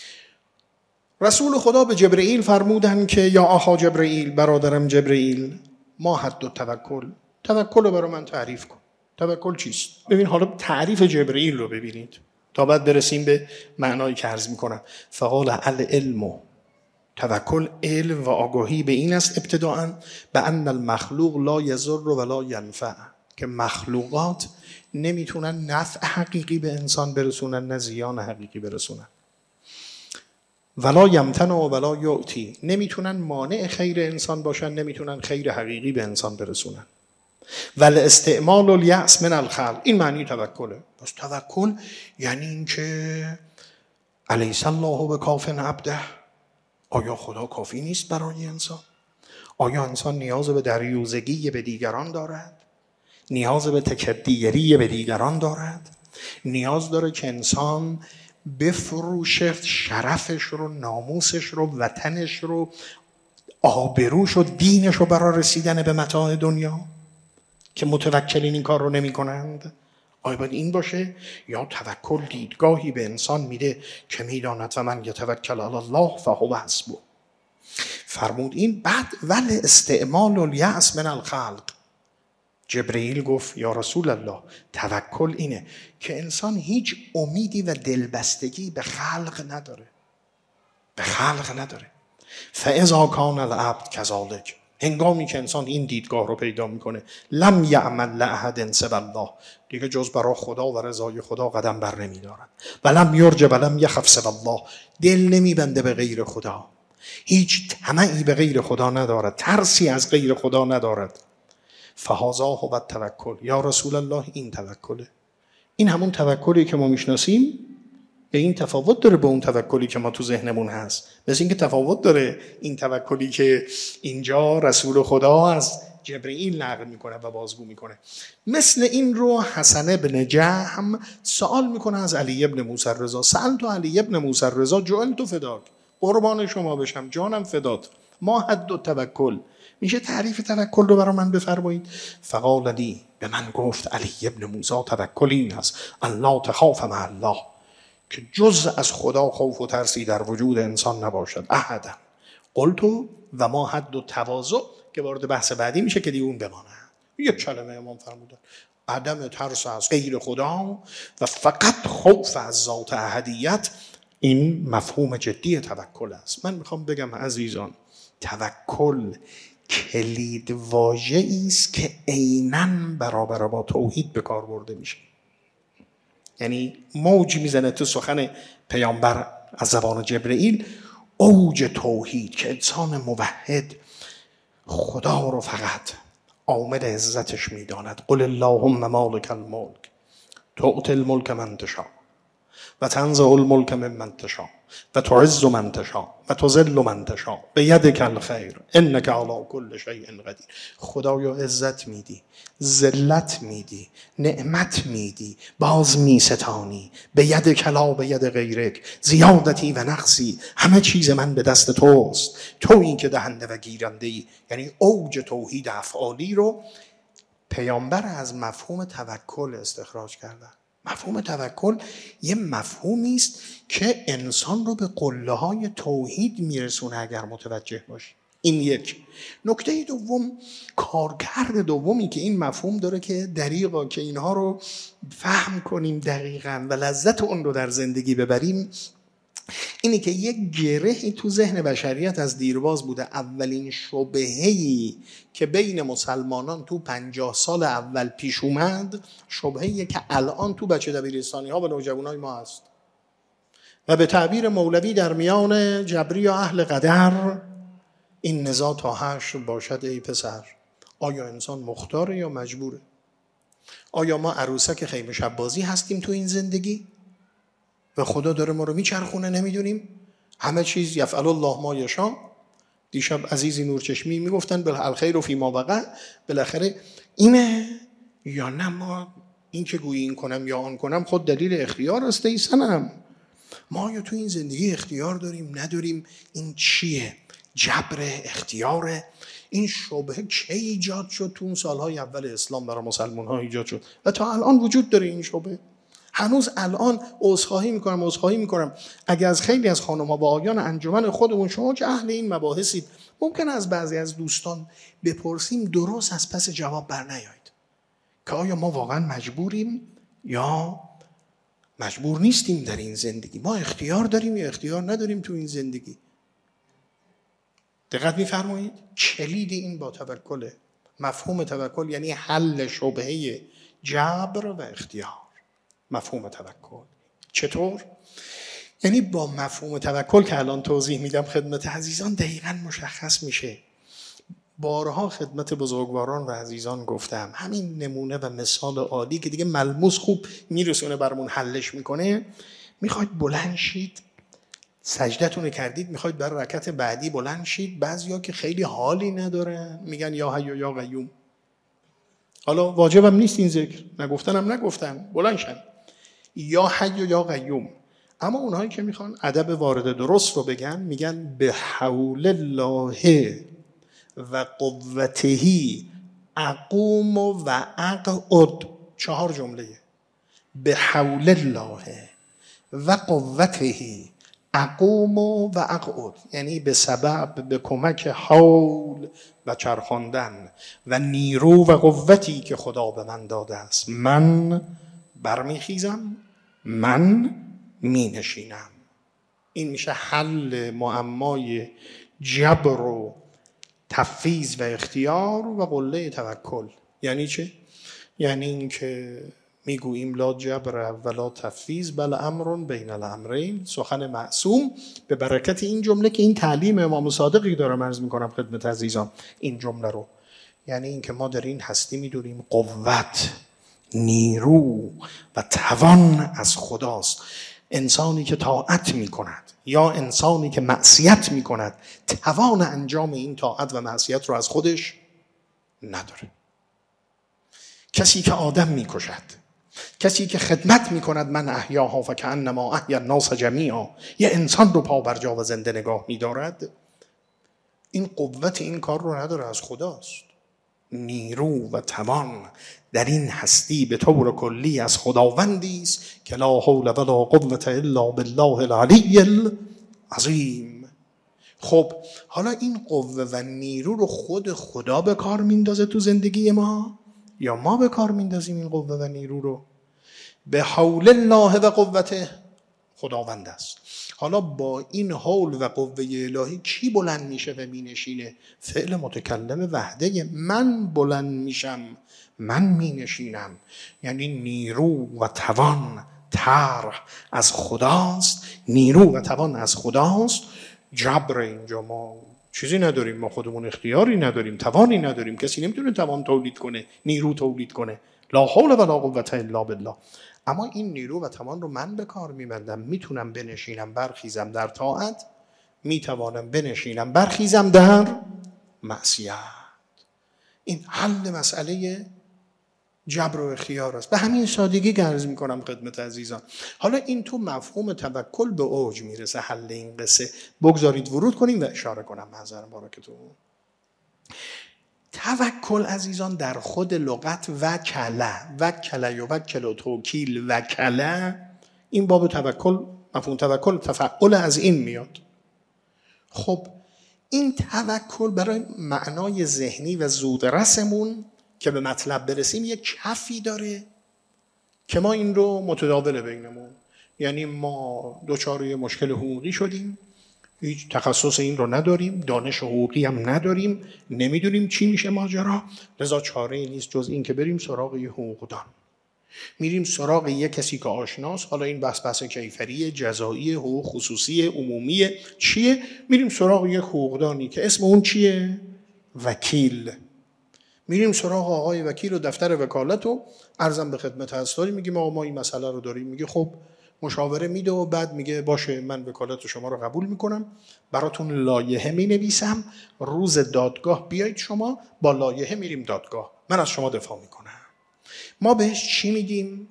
رسول خدا به جبرئیل فرمودن که یا آقا جبرئیل، برادرم جبرئیل، ما حد و توکل، توکل رو برای من تعریف کن. توکل چیست؟ ببین حالا تعریف جبرئیل رو ببینید تا بعد برسیم به معنایی که عرض میکنم. فقال العلم، توکل علم و آگاهی به این است ابتداءً به ان المخلوق لا یضر ولا ینفع، که مخلوقات نمیتونن نفع حقیقی به انسان برسونن نه زیان حقیقی برسونن. ولا یمتنع ولا یعطی، نمیتونن مانع خیر انسان باشن، نمیتونن خیر حقیقی به انسان برسونن. ول استعمال الیأس من الخلق، این معنی توکله. پس توکل یعنی این که الیس الله بکاف عبده، آیا خدا کافی نیست برای انسان؟ آیا انسان نیاز به دریوزگی به دیگران دارد؟ نیاز به تکدیگری به دیگران دارد؟ نیاز داره که انسان بفروشه شرفش رو، ناموسش رو، وطنش رو، آبروش و دینش رو برای رسیدن به متاع دنیا، که متوکلین این کار رو نمی کنند؟ آیا باید این باشه؟ یا توکل دیدگاهی به انسان میده که میداند و من یتوکل علی الله فهو حسبه. فرمود این. بعد ول استعمال الیأس من الخلق، جبرئیل گفت یا رسول الله توکل اینه که انسان هیچ امیدی و دلبستگی به خلق نداره، به خلق نداره. فاذا کان العبد کذالک، هنگامی که انسان این دیدگاه رو پیدا میکنه، لم یعمل لاحد سوی الله، دیگه جز برای خدا و رضای خدا قدم بر نمیدارد. ولم یرج ولم یخف سوی الله، دل نمیبنده به غیر خدا، هیچ طمعی به غیر خدا ندارد، ترسی از غیر خدا ندارد. فهذا هو التوکل، یا رسول الله این توکله. این همون توکلی که ما میشناسیم، به این تفاوت داره به اون توکلی که ما تو ذهنمون هست. مثل این که تفاوت داره این توکلی که اینجا رسول خدا از جبرئیل نقل میکنه و بازگو میکنه. مثل این رو حسن بن جهم سوال میکنه از علی ابن موسی الرضا، سألت علی ابن موسی الرضا جعلت فداک، قربان شما بشم، جانم فدات، ما حد و توکل، میشه تعریف توکل رو برای من بفرمایید؟ فقال لی، به من گفت علی ابن موسی توکل این هست الله تخاف مع الله، که جز از خدا خوف و ترسی در وجود انسان نباشد. احدا قلت و ما حد و تواضع، که وارد بحث بعدی میشه که دیگه اون بمانه. یک کلمه امام فرمودن عدم ترس از غیر خدا و فقط خوف از ذات احدیت، این مفهوم جدی توکل است. من میخوام بگم عزیزان، توکل کلید واژه‌ای است که عیناً برابر با توحید به کار برده میشه. یعنی موج میزنه تو سخن پیامبر از زبان جبرئیل، اوج توحید، که انسان موحد خدا رو فقط عامل عزتش میداند. قل اللهم مالک الملک تؤتی الملک من تشاء و تنزع الملک ممن تشاء و تعز من تشاء و تذل من تشاء بیدک الخیر انک علی کل شیء قدیر. خدایا عزت میدی، ذلت میدی، نعمت میدی، باز میستانی، بیدک لا بید غیرک، زیادتی و نقصی، همه چیز من به دست توست، تو این که دهنده و گیرنده ای. یعنی اوج توحید افعالی رو پیامبر از مفهوم توکل استخراج کردن. مفهوم توکل یه مفهومی است که انسان رو به قله های توحید میرسونه اگر متوجه باشی. این یک. نکته دوم، کارکرد دومی که این مفهوم داره که دریغا که اینها رو فهم کنیم دقیقاً و لذت اون رو در زندگی ببریم، اینه که یک گرهی تو ذهن بشریت از دیرباز بوده. اولین شبهه‌ای که بین مسلمانان تو پنجاه سال اول پیش اومد، شبهه‌ای که الان تو بچه دبیرستانی ها و نوجوانای ما هست و به تعبیر مولوی در میان جبری و اهل قدر، این نزاع تا حشر باشد ای پسر، آیا انسان مختاره یا مجبوره؟ آیا ما عروسک خیمه شب بازی هستیم تو این زندگی و خدا داره ما رو میچرخونه نمیدونیم؟ همه چیز یفعل الله ما یشاء. دیشب عزیزی نورچشمی میگفتن بالخیر و فی ما وقع، بالاخره اینه یا نه ما این که گویی این کنم یا آن کنم خود دلیل اختیار است ای صنم. ما یا تو این زندگی اختیار داریم نداریم؟ این چیه؟ جبر، اختیاره؟ این شبهه چه ایجاد شد تو اون سالهای اول اسلام برای مسلمان ها ایجاد شد و تا الان وجود داره این شبهه. هنوز الان عذرخواهی میکنم عذرخواهی میکنم اگر از خیلی از خانم ها و آقایان انجمن خودمون، شما که اهل این مباحثید، ممکن از بعضی از دوستان بپرسیم درست از پس جواب بر نیایید که آیا ما واقعا مجبوریم یا مجبور نیستیم در این زندگی؟ ما اختیار داریم یا اختیار نداریم تو این زندگی؟ دقت می‌فرمایید؟ کلید این با توکله. مفهوم توکل یعنی حل شبهه جبر و اختیار. مفهوم توکل چطور؟ یعنی با مفهوم توکل که الان توضیح میدم خدمت عزیزان دقیقاً مشخص میشه. بارها خدمت بزرگواران و عزیزان گفتم، همین نمونه و مثال عالی که دیگه ملموس خوب میرسونه برامون حلش میکنه. میخواید بلند شید، سجدتون کردید، میخواید برای رکعت بعدی بلند شید، بعضیا که خیلی حالی ندارن میگن یا حی یا قیوم. حالا واجبم نیست این ذکر، نگفتنم نگفتن، بلند شن یا حی یا قیوم. اما اونهایی که میخوان ادب وارد درست رو بگن میگن به حول الله و قوتهی اقوم و اقعد. چهار جمله. به حول الله و قوتهی اقوم و اقعد، یعنی به سبب، به کمک حول و چرخاندن و نیرو و قوتی که خدا به من داده است، من برمیخیزم، من می نشینم. این میشه حل معمای جبر و تفویض و اختیار و قله توکل. یعنی چه؟ یعنی این که میگوییم لا جبر ولا تفویض بل امر بین الامرین، سخن معصوم به برکت این جمله که این تعلیم امام صادقی دارم عرض میکنم خدمت عزیزان این جمله رو. یعنی این که ما در این هستی میدونیم قوت، نیرو و توان از خداست. انسانی که طاعت میکند یا انسانی که معصیت میکند توان انجام این طاعت و معصیت رو از خودش نداره. کسی که آدم میکشد، کسی که خدمت میکند، من احیاها فکأنما احیا الناس جمیعا، یه انسان رو پا بر جا و زنده نگاه میدارد، این قوت این کار رو نداره، از خداست. نیرو و توان در این هستی به طور کلی از خداوندی است که لا حول ولا قوة الا بالله العلی العظیم. خب حالا این قوه و نیرو رو خود خدا به کار میندازه تو زندگی ما یا ما به کار میندازیم این قوه و نیرو رو؟ به حول الله و قوته خداوند است. حالا با این حول و قوه الهی کی بلند میشه و مینشینه؟ فعل متکلم وحده، من بلند میشم، من مینشینم. یعنی نیرو و توان طرح از خداست، نیرو و توان از خداست. جبر اینجا ما چیزی نداریم، ما خودمون اختیاری نداریم، توانی نداریم، کسی نمیتونه توان تولید کنه، نیرو تولید کنه. لا حول ولا قوة الا بالله. اما این نیرو و توان رو من به کار میبندم، میتونم بنشینم برخیزم در طاعت، میتوانم بنشینم برخیزم در معصیت. این حل مسئله جبر و اختیار است. به همین سادگی عرض میکنم خدمت عزیزان. حالا این تو مفهوم توکل به اوج میرسه، حل این قصه. بگذارید ورود کنیم و اشاره کنم معذرت بارکتون. توکل عزیزان در خود لغت وکله، وکله یوکل و توکیل، وکله، این باب توکل، مفهوم توکل تفعل از این میاد. خب این توکل برای معنای ذهنی و زودرسمون که به مطلب برسیم یک کفی داره که ما این رو متداول بینمون. یعنی ما دوچار یه مشکل حقوقی شدیم، هیچ تخصص این رو نداریم، دانش حقوقی هم نداریم، نمیدونیم چی میشه ماجرا، لذا چاره ای نیست جز این که بریم سراغ یه حقوقدان. میریم سراغ یه کسی که آشناست، حالا این بحث بحث کیفری، جزایی، حقوق خصوصی، عمومی چیه، میریم سراغ یه حقوقدانی که اسم اون چیه؟ وکیل. میریم سراغ آقای وکیل و دفتر وکالت و عرضم به خدمت هستاری، میگیم آقا ما این مسئله رو داریم. میگه خب مشاوره میده و بعد میگه باشه من وکالت شما رو قبول میکنم، براتون لایحه مینویسم، روز دادگاه بیایید شما با لایحه میریم دادگاه، من از شما دفاع میکنم. ما بهش چی میدیم؟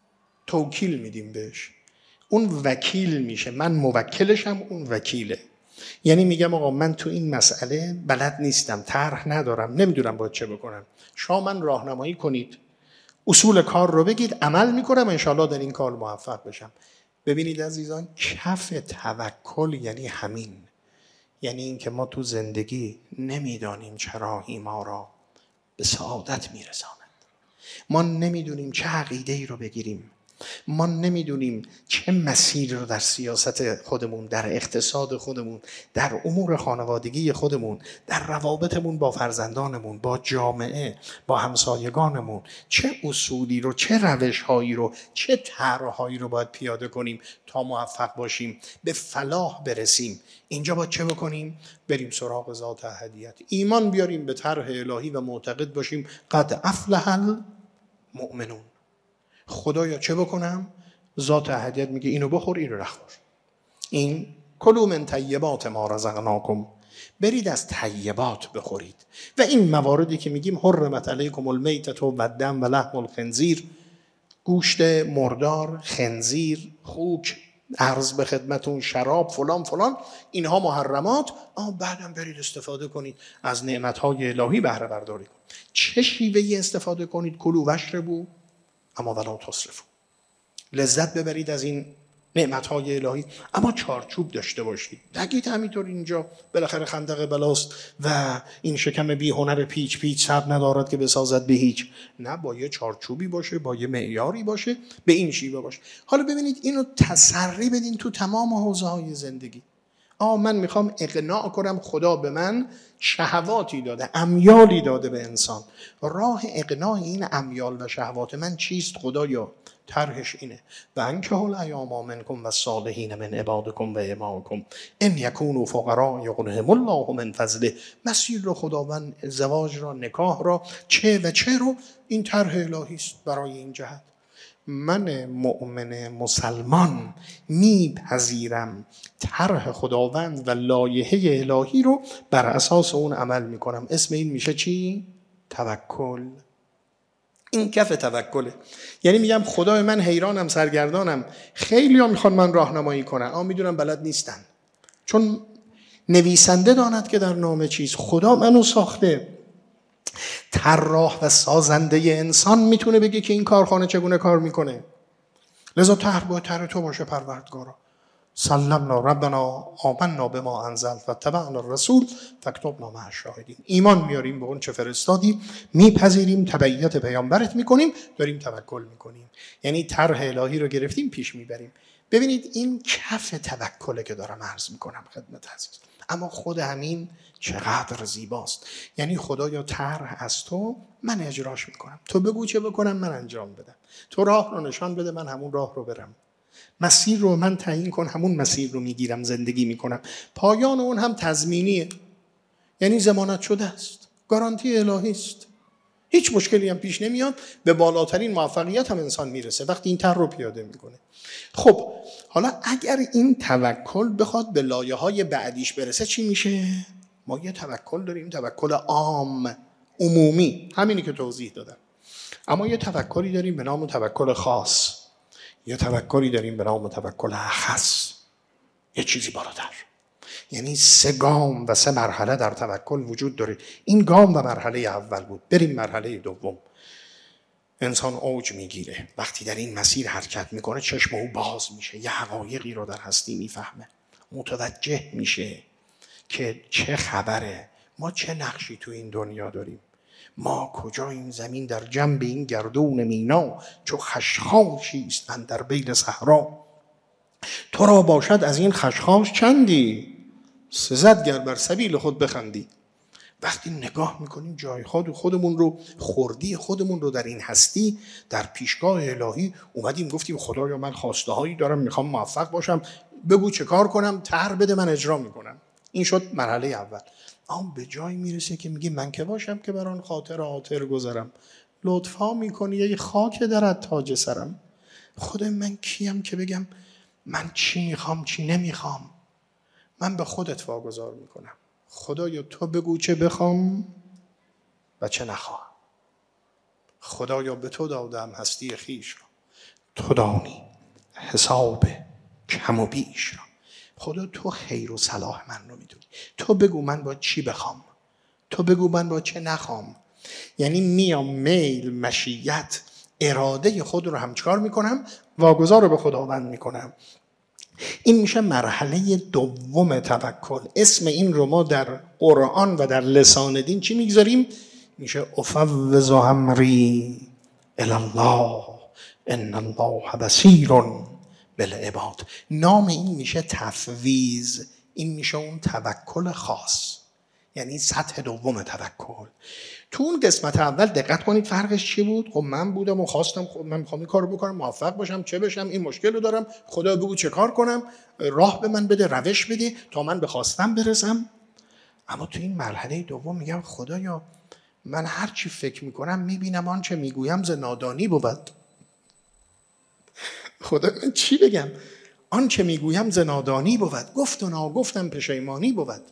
توکیل میدیم بهش. اون وکیل میشه، من موکلشم، اون وکیله. یعنی میگم آقا من تو این مسئله بلد نیستم، طرح ندارم، نمیدونم باید چه بکنم، شما من راهنمایی کنید، اصول کار رو بگید، عمل میکنم، انشالله در این کار موفق بشم. ببینید عزیزان، کف توکل یعنی همین. یعنی این که ما تو زندگی نمیدانیم چه راهی ما را به سعادت میرساند، ما نمیدونیم چه عقیده ای رو بگیریم، ما نمیدونیم چه مسیر رو در سیاست خودمون، در اقتصاد خودمون، در امور خانوادگی خودمون، در روابطمون با فرزندانمون، با جامعه، با همسایگانمون، چه اصولی رو، چه روش‌هایی رو، چه طرح‌هایی رو باید پیاده کنیم تا موفق باشیم، به فلاح برسیم. اینجا باید چه بکنیم؟ بریم سراغ ذات احدیت، ایمان بیاریم به طرح الهی و معتقد باشیم قد افلح المؤمنون. خدایا چه بکنم؟ ذات احدیت میگه اینو بخور، اینو نخور. این کلوا من طیبات ما رزقناکم، برید از طیبات بخورید. و این مواردی که میگیم حرمت علیکم المیتة و الدم و لحم الخنزیر، گوشت مردار، خنزیر، خوک، عرض به خدمتون شراب فلان فلان، اینها محرمات. آه بعدم برید استفاده کنید از نعمتهای الهی، بهره برداری کنید. چه شیوهی استفاده کنید؟ کلوا واشربوا اما ولا تسرفوا، لذت ببرید از این نعمتهای الهی، اما چارچوب داشته باشید. نگید همینطور اینجا بالاخره خندق بلاست و این شکم بی هنر پیچ پیچ صبر ندارد که بسازد به هیچ. نه، با یه چارچوبی باشه، با یه معیاری باشه، به این شیوه باشه. حالا ببینید اینو تسری بدین تو تمام حوزه‌های زندگی. آه من میخوام اقناع کنم خدا به من شهواتی داده، امیالی داده به انسان. راه اقناع این امیال و شهوات من چیست خدایا؟ طرحش اینه: و انکحوا الایام منکم والصالحین من عبادکم و امائکم ان یکونوا فقراء یغنهم الله من فضله. مسیر رو خداوند، ازدواج را، نکاح را، چه و چه رو، این طرح الهی است برای این جهت. من مؤمن مسلمان میپذیرم طرح خداوند و لایحه الهی رو، بر اساس اون عمل میکنم. اسم این میشه چی؟ توکل. این کف توکله. یعنی میگم خدای من حیرانم، سرگردانم، خیلی ها میخوان من راهنمایی کنن، اما میدونم بلد نیستن، چون نویسنده داند که در نامه چیز، خدا منو ساخته. طراح و سازنده انسان میتونه بگه که این کارخانه چگونه کار میکنه، لذا طرح باید طرح تو باشه پروردگارا. سلمنا ربنا آمنا بما انزلت و اتبعنا الرسول فاکتبنا مع الشاهدین. ایمان میاریم به اون چه فرستادی، میپذیریم، تبعیت پیامبرت میکنیم، داریم توکل میکنیم. یعنی طرح الهی رو گرفتیم، پیش میبریم. ببینید این کف توکله که دارم عرض میکنم خدمت عزیز. اما خود همین چقدر زیباست. یعنی خدایا طرح از تو، من اجراش میکنم، تو بگو چه بکنم من انجام بدم، تو راه رو نشان بده من همون راه رو برم، مسیر رو من تعیین کن همون مسیر رو میگیرم، زندگی میکنم. پایان اون هم تضمینیه، یعنی ضمانت شده است، گارانتی الهی است، هیچ مشکلی هم پیش نمیاد، به بالاترین موفقیت هم انسان میرسه وقتی این طرح رو پیاده میکنه. خب حالا اگر این توکل بخواد به لایه‌های بعدیش برسه چی میشه؟ ما یه توکل داریم، توکل عام، عمومی، همینی که توضیح دادم. اما یه توکلی داریم به نام توکل خاص، یه توکلی داریم به نام توکل خاص، یه چیزی بالاتر. یعنی سه گام و سه مرحله در توکل وجود داره. این گام و مرحله اول بود. بریم مرحله دوم. انسان اوج میگیره وقتی در این مسیر حرکت میکنه، چشم او باز میشه، یه حقایقی رو در هستی میفهمه، متوجه میشه که چه خبره، ما چه نقشی تو این دنیا داریم، ما کجا این زمین در جنب این گردون مینا چو خشخاشی است اندر بین صحرا. تو را باشد از این خشخاش چندی، سزد گر بر سبیل خود بخندی. وقتی نگاه میکنیم جای خود خودمون رو، خوردی خودمون رو در این هستی، در پیشگاه الهی اومدیم گفتیم خدایا من خواسته هایی دارم، میخوام موفق باشم، بگو چه کار کنم، طرح بده من اجرا میکنم. این شد مرحله اول. اما به جایی میرسه که میگه من که باشم که بر آن خاطر عاطر گذرم، لطفا میکنی یه خاک درت تاج سرم. خود من کیم که بگم من چی میخوام چی نمیخوام؟ من به خودت واگذار میکنم. خدایا تو بگو چه بخوام و چه نخواهم. خدایا به تو دادم هستی خیش را، تو دانی حساب کم و بیش را. خدا تو خیر و صلاح من رو میدونی، تو بگو من با چی بخوام، تو بگو من با چه نخوام. یعنی میام میل، مشیت، اراده خود رو هم چکار میکنم؟ واگذار رو به خداوند میکنم. این میشه مرحله دوم توکل. اسم این رو ما در قرآن و در لسان دین چی میگذاریم؟ میشه افوض امری الی الله ان الله بصیر بالعباد. نام این میشه تفویض، این میشه اون توکل خاص، یعنی سطح دوم توکل. تو اون قسمت اول دقت کنید فرقش چی بود؟ خب من بودم و خواستم، خب من میخوام این کارو بکنم، موفق باشم، چه بشم، این مشکل رو دارم، خدا بگو چه کار کنم، راه به من بده، روش بده تا من به خواستم برسم. اما تو این مرحله دوم میگم خدایا من هر چی فکر میکنم میبینم آنچه میگویم ز نادانی بود. خدا من چی بگم؟ آنچه میگویم ز نادانی بود، گفت و ناگفتم پشیمانی بود.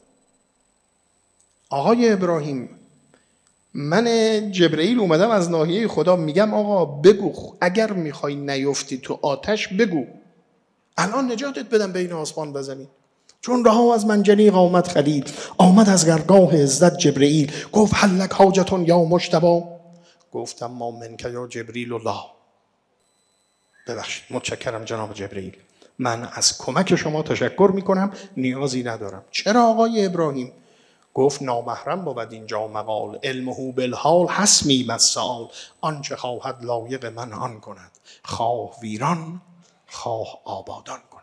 آقای ابراهیم، من جبرئیل اومدم از ناحیه خدا، میگم آقا بگو اگر میخوای نیفتی تو آتش بگو، الان نجاتت بدم بین آسمان و زمین. چون رها از منجلی آمد خلیل، آمد از درگاه عزت جبرئیل، گفت هل لک حاجتون یا مجتبی؟ گفتم ما منک یا جبرئیل الله. ببخشید متشکرم جناب جبرئیل، من از کمک شما تشکر میکنم، نیازی ندارم. چرا آقای ابراهیم؟ گفت نامحرم بود اینجا مقال، علمه بالحال حسمی مسال، آنچه خواهد لایق من آن کند، خواه ویران خواه آبادان کند.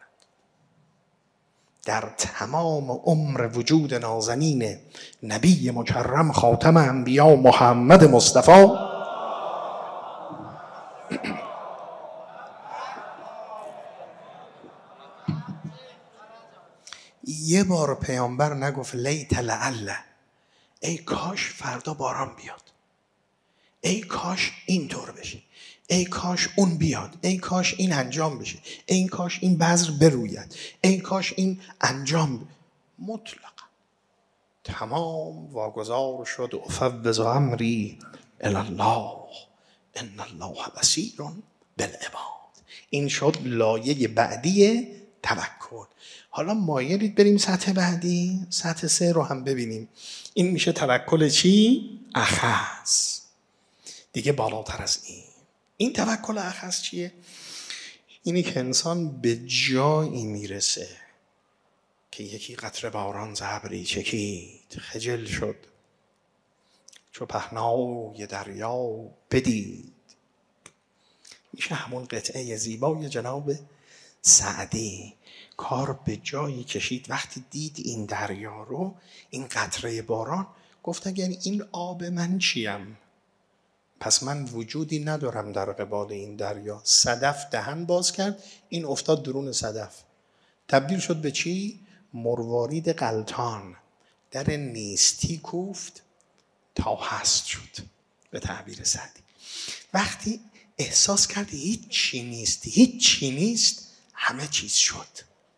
در تمام عمر وجود نازنین نبی مکرم خاتم انبیا محمد مصطفی یه بار پیامبر نگفت لیت لعل، ای کاش فردا باران بیاد، ای کاش این طور بشه، ای کاش اون بیاد، ای کاش این انجام بشه، ای کاش این بذر بروید، ای کاش این انجام ب... مطلقا تمام واگذار شد. افوض امری الی الله ان الله بصیر بالعباد. این شد لایه بعدی توکل. حالا مایلید بریم سطح بعدی، سطح سه رو هم ببینیم. این میشه توکل چی؟ اخص. دیگه بالاتر از این. این توکل اخص چیه؟ اینی که انسان به جایی میرسه که یکی قطره باران ز ابری چکید، خجل شد چو پهنای دریا بدید. میشه همون قطعه زیبای جناب سعدی. کار به جایی کشید وقتی دید این دریا رو، این قطره باران، گفت اگر این آب من چیم؟ پس من وجودی ندارم در قبال این دریا. صدف دهن باز کرد، این افتاد درون صدف، تبدیل شد به چی؟ مروارید غلطان. در نیستی کوفت تا هست شد به تعبیر سعدی. وقتی احساس کردی هیچ چی نیست، هیچ چی نیست، همه چیز شد.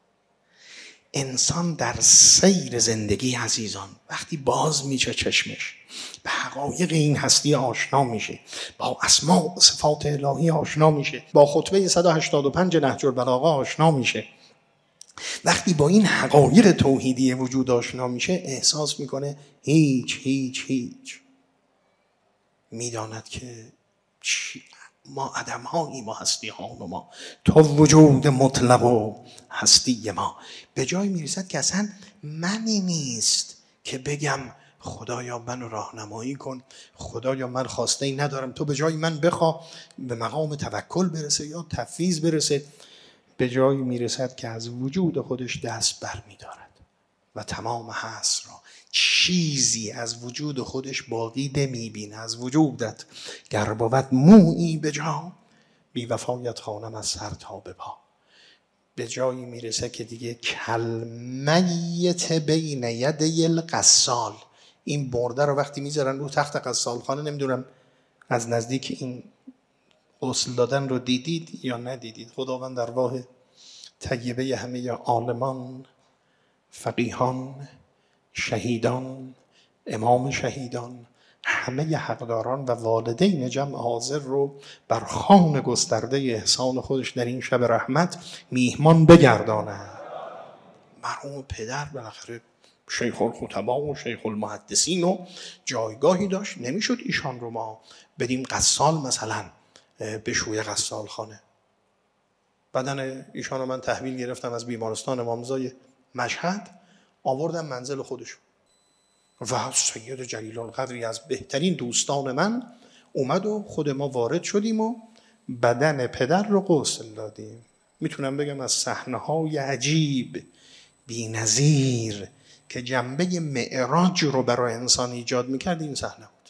انسان در سیر زندگی عزیزان وقتی باز میشه چشمش، به حقایق این هستی آشنا میشه، با اسماء و صفات الهی آشنا میشه، با خطبه صد و هشتاد و پنج نهج البلاغه آشنا میشه، وقتی با این حقایق توحیدی وجود آشنا میشه، احساس میکنه هیچ هیچ هیچ. میداند که ما عدم هایی ما هستی ها ما، تو وجود مطلق و هستی ما. به جای میرسد که اصلا منی نیست که بگم خدایا من راهنمایی کن، خدایا من خواسته ای ندارم، تو به جای من بخوا. به مقام توکل برسه یا تفویض برسه، به جایی میرسد که از وجود خودش دست بر میدارد و تمام هست را چیزی از وجود خودش باقی نمیبینه. از وجودت گر بود مویی به جا، بی وفایت خوانم از سر تا به پا. به جایی میرسه که دیگه کلمیت بین یدی الغسال، این برده رو وقتی میذارن رو تخت غسال خانه، نمیدونم از نزدیک این غسل دادن رو دیدید یا ندیدید. خداوند ارواح طیبه همه عالمان، فقیهان، شهیدان، امام شهیدان، همه حقداران و والدین جمع حاضر رو بر خوان گسترده احسان خودش در این شب رحمت میهمان بگردانند. مرحوم پدر بالاخره شیخ الخطبا و شیخ المحدثین و جایگاهی داشت، نمیشد ایشان رو ما بدیم غسال مثلا بشوی غسال خانه. بدن ایشان رو من تحویل گرفتم از بیمارستان امامزای مشهد، آوردم منزل خودشون و سید جلیل القدری از بهترین دوستان من اومد و خود ما وارد شدیم و بدن پدر رو غسل دادیم. میتونم بگم از صحنه‌های عجیب بی‌نظیر که جنبه معراج رو برای انسان ایجاد میکرد این صحنه بود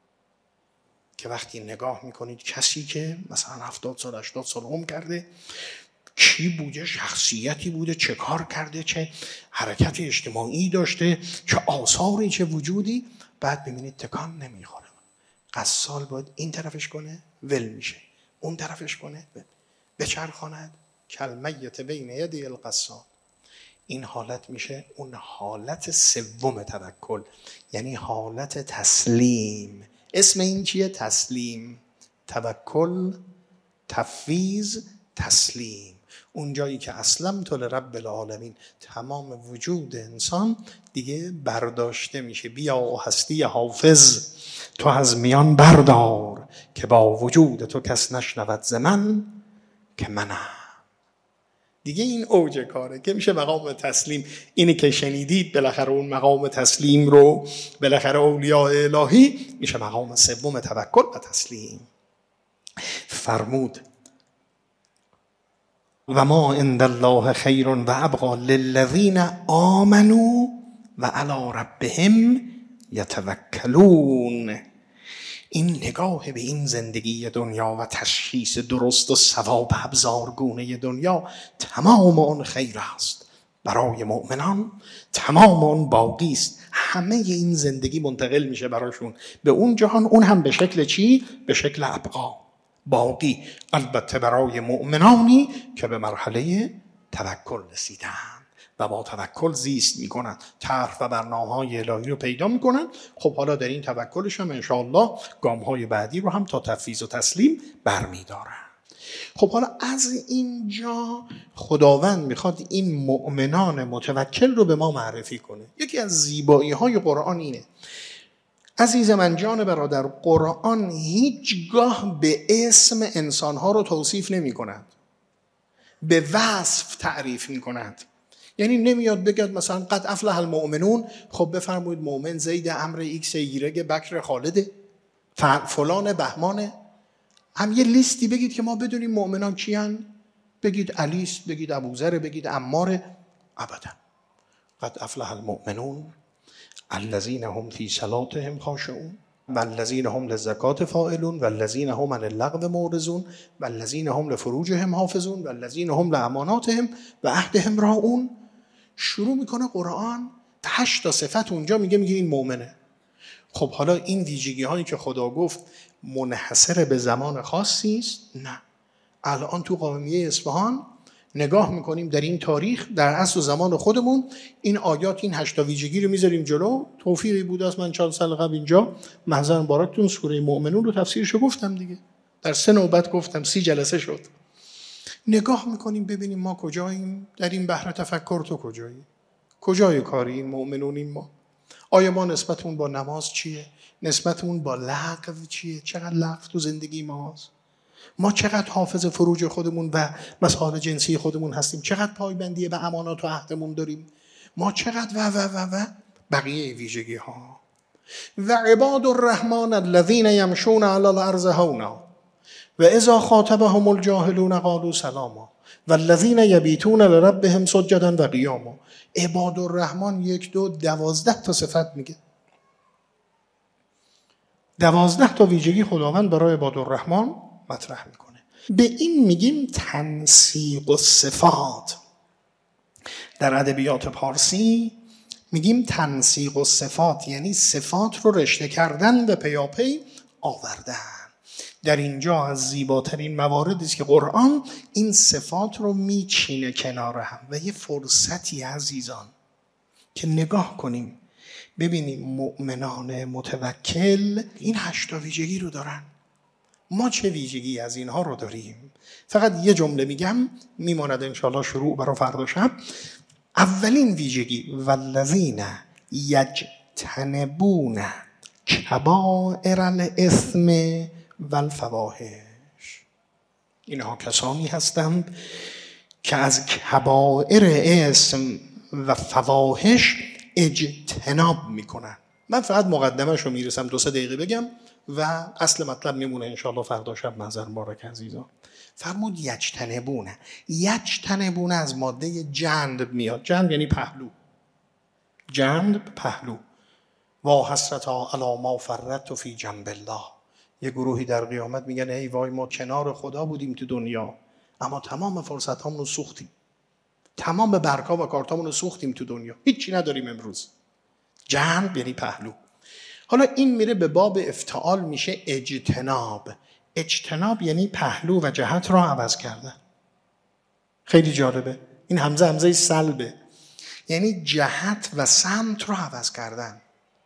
که وقتی نگاه میکنید کسی که مثلا هفتاد سال هشتاد سال عمر کرده، کی بوده، شخصیتی بوده، چه کار کرده، چه حرکت اجتماعی داشته، چه آثاری، چه وجودی، بعد ببینید تکان نمیخوره. غسال باید این طرفش کنه ول میشه، اون طرفش کنه بچرخاند. کلمیت بین یدی الغسال. این حالت میشه اون حالت سوم توکل، یعنی حالت تسلیم. اسم این چیه؟ تسلیم. توکل، تفویض، تسلیم. اون جایی که اسلمت لرب العالمین، تمام وجود انسان دیگه برداشته میشه. بیا و هستی حافظ تو از میان بردار، که با وجود تو کس نشنود ز من که منم. دیگه این اوج کاره که میشه مقام تسلیم. اینی که شنیدید بالاخره اون مقام تسلیم رو بالاخره اولیاء الهی میشه مقام سوم توکل و تسلیم. فرمود و ما عند الله خیر و ابقا للذین آمنوا و علی ربهم یتوکلون. این نگاه به این زندگی دنیا و تشخیص درست و ثواب ابزارگونه دنیا، تمام اون خیر است برای مؤمنان، تمام اون باقی است. همه این زندگی منتقل میشه براشون به اون جهان، اون هم به شکل چی؟ به شکل ابقا، باقی. البته برای مؤمنانی که به مرحله توکل رسیدن و با توکل زیست میکنن، طرح و برنامه‌های الهی رو پیدا میکنن. خب حالا در این توکلش هم انشاءالله گام‌های بعدی رو هم تا تفویض و تسلیم برمیدارن. خب حالا از اینجا خداوند میخواد این مؤمنان متوکل رو به ما معرفی کنه. یکی از زیبایی‌های قرآن اینه. عزیز من، جان برادر، قرآن هیچگاه به اسم انسانها رو توصیف نمی کند، به وصف تعریف می کند. یعنی نمیاد بگد مثلا قد افلح المؤمنون، خب بفرمایید مؤمن زید، عمرو، ایکس، ایگرگ، بکر، خالده، فلان، بهمانه. هم یه لیستی بگید که ما بدونیم مؤمنان کیان. بگید علیست، بگید ابوذر، بگید عمار. ابدا. قد افلح المؤمنون الذین هم فی صلاتهم خاشعون والذین هم للزکات فاعلون والذین هم عن اللغو معرضون والذین هم لفروجهم حافظون والذین هم لاماناتهم و عهدهم راعون. شروع میکنه قرآن هشت تا صفت اونجا میگه میگه این مؤمنه. خب حالا این ویژگی هایی که خدا گفت منحصر به زمان خاصی است؟ نه. الان تو قائمیه اصفهان نگاه میکنیم در این تاریخ، در عصر و زمان خودمون، این آیات، این هشتا ویژگی رو میذاریم جلو. توفیقی بود از من چند سال قبل اینجا محضر مبارکتون سوره مؤمنون رو تفسیرشو گفتم دیگه، در سه نوبت گفتم، سی جلسه شد. نگاه میکنیم ببینیم ما کجاییم در این بحر تفکر. تو کجایی؟ کجای کاری این مؤمنون؟ این ما آیا ما نسبتمون با نماز چیه؟ نسبتمون با لغو چیه؟ چقدر لغو تو زندگی ماست؟ ما چقدر حافظ فروج خودمون و مسائل جنسی خودمون هستیم، چقدر پایبندی به امانات و عهدمون داریم، ما چقدر و و و و بقیه ویژگی ها. و عباد الرحمن الذین یمشون علی الارض هونا و اذا خاطبهم الجاهلون قالوا سلاما و الذین یبیتون لربهم سجدا و قیاما. عباد الرحمن یک دو دوازده تا صفت میگه، دوازده تا ویژگی خداوند برای عباد الرحمن مطرح میکنه. به این میگیم تنسیق الصفات. در ادبیات پارسی میگیم تنسیق الصفات، یعنی صفات رو رشته کردن و پیاپی آوردن. در اینجا از زیباترین مواردی است که قرآن این صفات رو میچینه کنار هم و یه فرصتی عزیزان که نگاه کنیم ببینیم مؤمنان متوکل این هشتا ویژگی رو دارن. ما چه ویژگی از اینها رو داریم؟ فقط یه جمله میگم میماند انشاءالله شروع برای فردا شب. اولین ویژگی والذین یجتنبون کبائر الاثم والفواحش. اینها کسانی هستند که از کبائر اسم و فواحش اجتناب میکنن. من فقط مقدمه شو میرسم دو سه دقیقه بگم و اصل مطلب میمونه انشاءالله فردا شب. نظر مبارک عزیزان فرمود یجتنبونه. یجتنبونه از ماده جند میاد. جند یعنی پهلو. جند پهلو. وا حسرتا علی ما فرطت فی جنب الله. یه گروهی در قیامت میگن ای وای ما کنار خدا بودیم تو دنیا اما تمام فرصت هامون رو سوختیم، تمام برکا و کارتامون رو سوختیم تو دنیا، هیچی نداریم امروز. جنب یعنی پهلو. حالا این میره به باب افتعال میشه اجتناب. اجتناب یعنی پهلو و جهت را عوض کردن. خیلی جالبه این همزه همزه سلبه، یعنی جهت و سمت رو عوض کردن.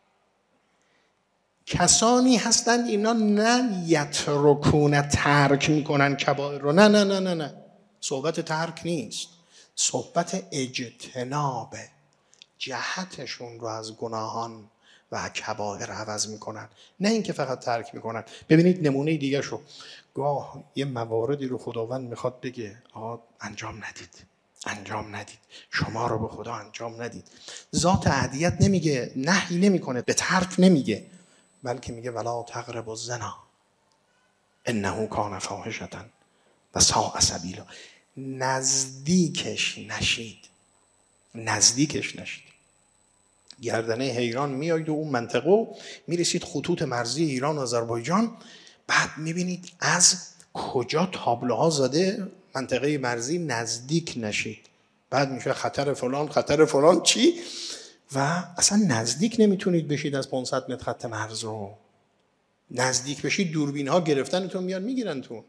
کسانی هستند اینا نه یترکون ترک میکنن کبائر رو، نه نه نه نه نه صحبت ترک نیست، صحبت اجتناب. جهتشون رو از گناهان و کبائر عوض میکنن، نه اینکه فقط ترک میکنن. ببینید نمونه دیگه شو، گاه یه مواردی رو خداوند میخواد بگه آقا انجام ندید، انجام ندید، شما رو به خدا انجام ندید. ذات عهدیت نمیگه، نهی نمیکنه، به ترک نمیگه، بلکه میگه ولا تقربوا الزنا انه کان فاحشة و ساء سبیلا. نزدیکش نشید، نزدیکش نشید. گردنه حیران میایید و اون منطقه میرسید خطوط مرزی ایران و آذربایجان، بعد میبینید از کجا تابلوها زده منطقه مرزی نزدیک نشید، بعد میشه خطر فلان خطر فلان چی و اصلا نزدیک نمیتونید بشید از پانصد متر خط مرز رو. نزدیک بشید دوربین ها گرفتنتون میان میگیرن تو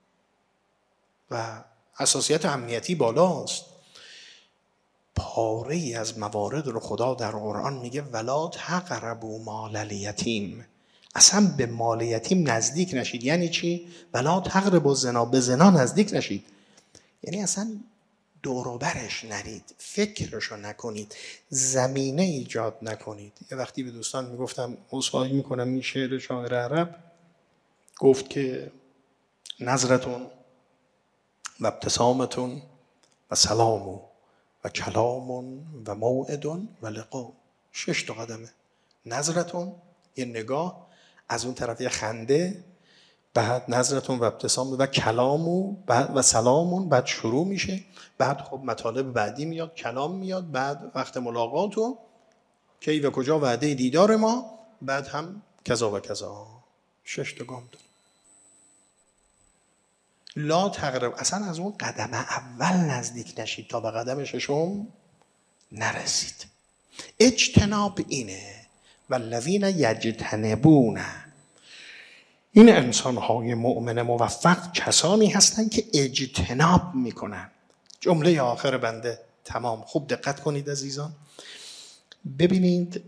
و حساسیت امنیتی بالاست. پاره ای از موارد رو خدا در قرآن میگه ولا تقربوا مال الیتیم. اصلا به مال یتیم نزدیک نشید. یعنی چی؟ ولا تقربوا الزنا، به زنا نزدیک نشید. یعنی اصلا دور و برش نرید، فکرشو نکنید، زمینه ایجاد نکنید. یه وقتی به دوستان میگفتم عذرخواهی میکنم این شعر شاعر عرب گفت که نظرتون و ابتسامتون و سلامو و کلامون و موعدون و لقا. شش تا قدمه. نظرتون یه نگاه، از اون طرف یه خنده، بعد نظرتون و ابتسام و کلامو بعد و سلامون، بعد شروع میشه، بعد خب مطالب بعدی میاد، کلام میاد، بعد وقت ملاقات و کی و کجا وعده دیدار ما، بعد هم کذا و کذا. شش تا گام داره. لا تقرب، اصلا از اون قدم اول نزدیک نشید تا به قدم ششم نرسید. اجتناب اینه والذین یجتنبون. این انسان‌های مؤمن موفق کسانی هستند که اجتناب میکنن. جمله آخر بنده تمام. خوب دقت کنید عزیزان، ببینید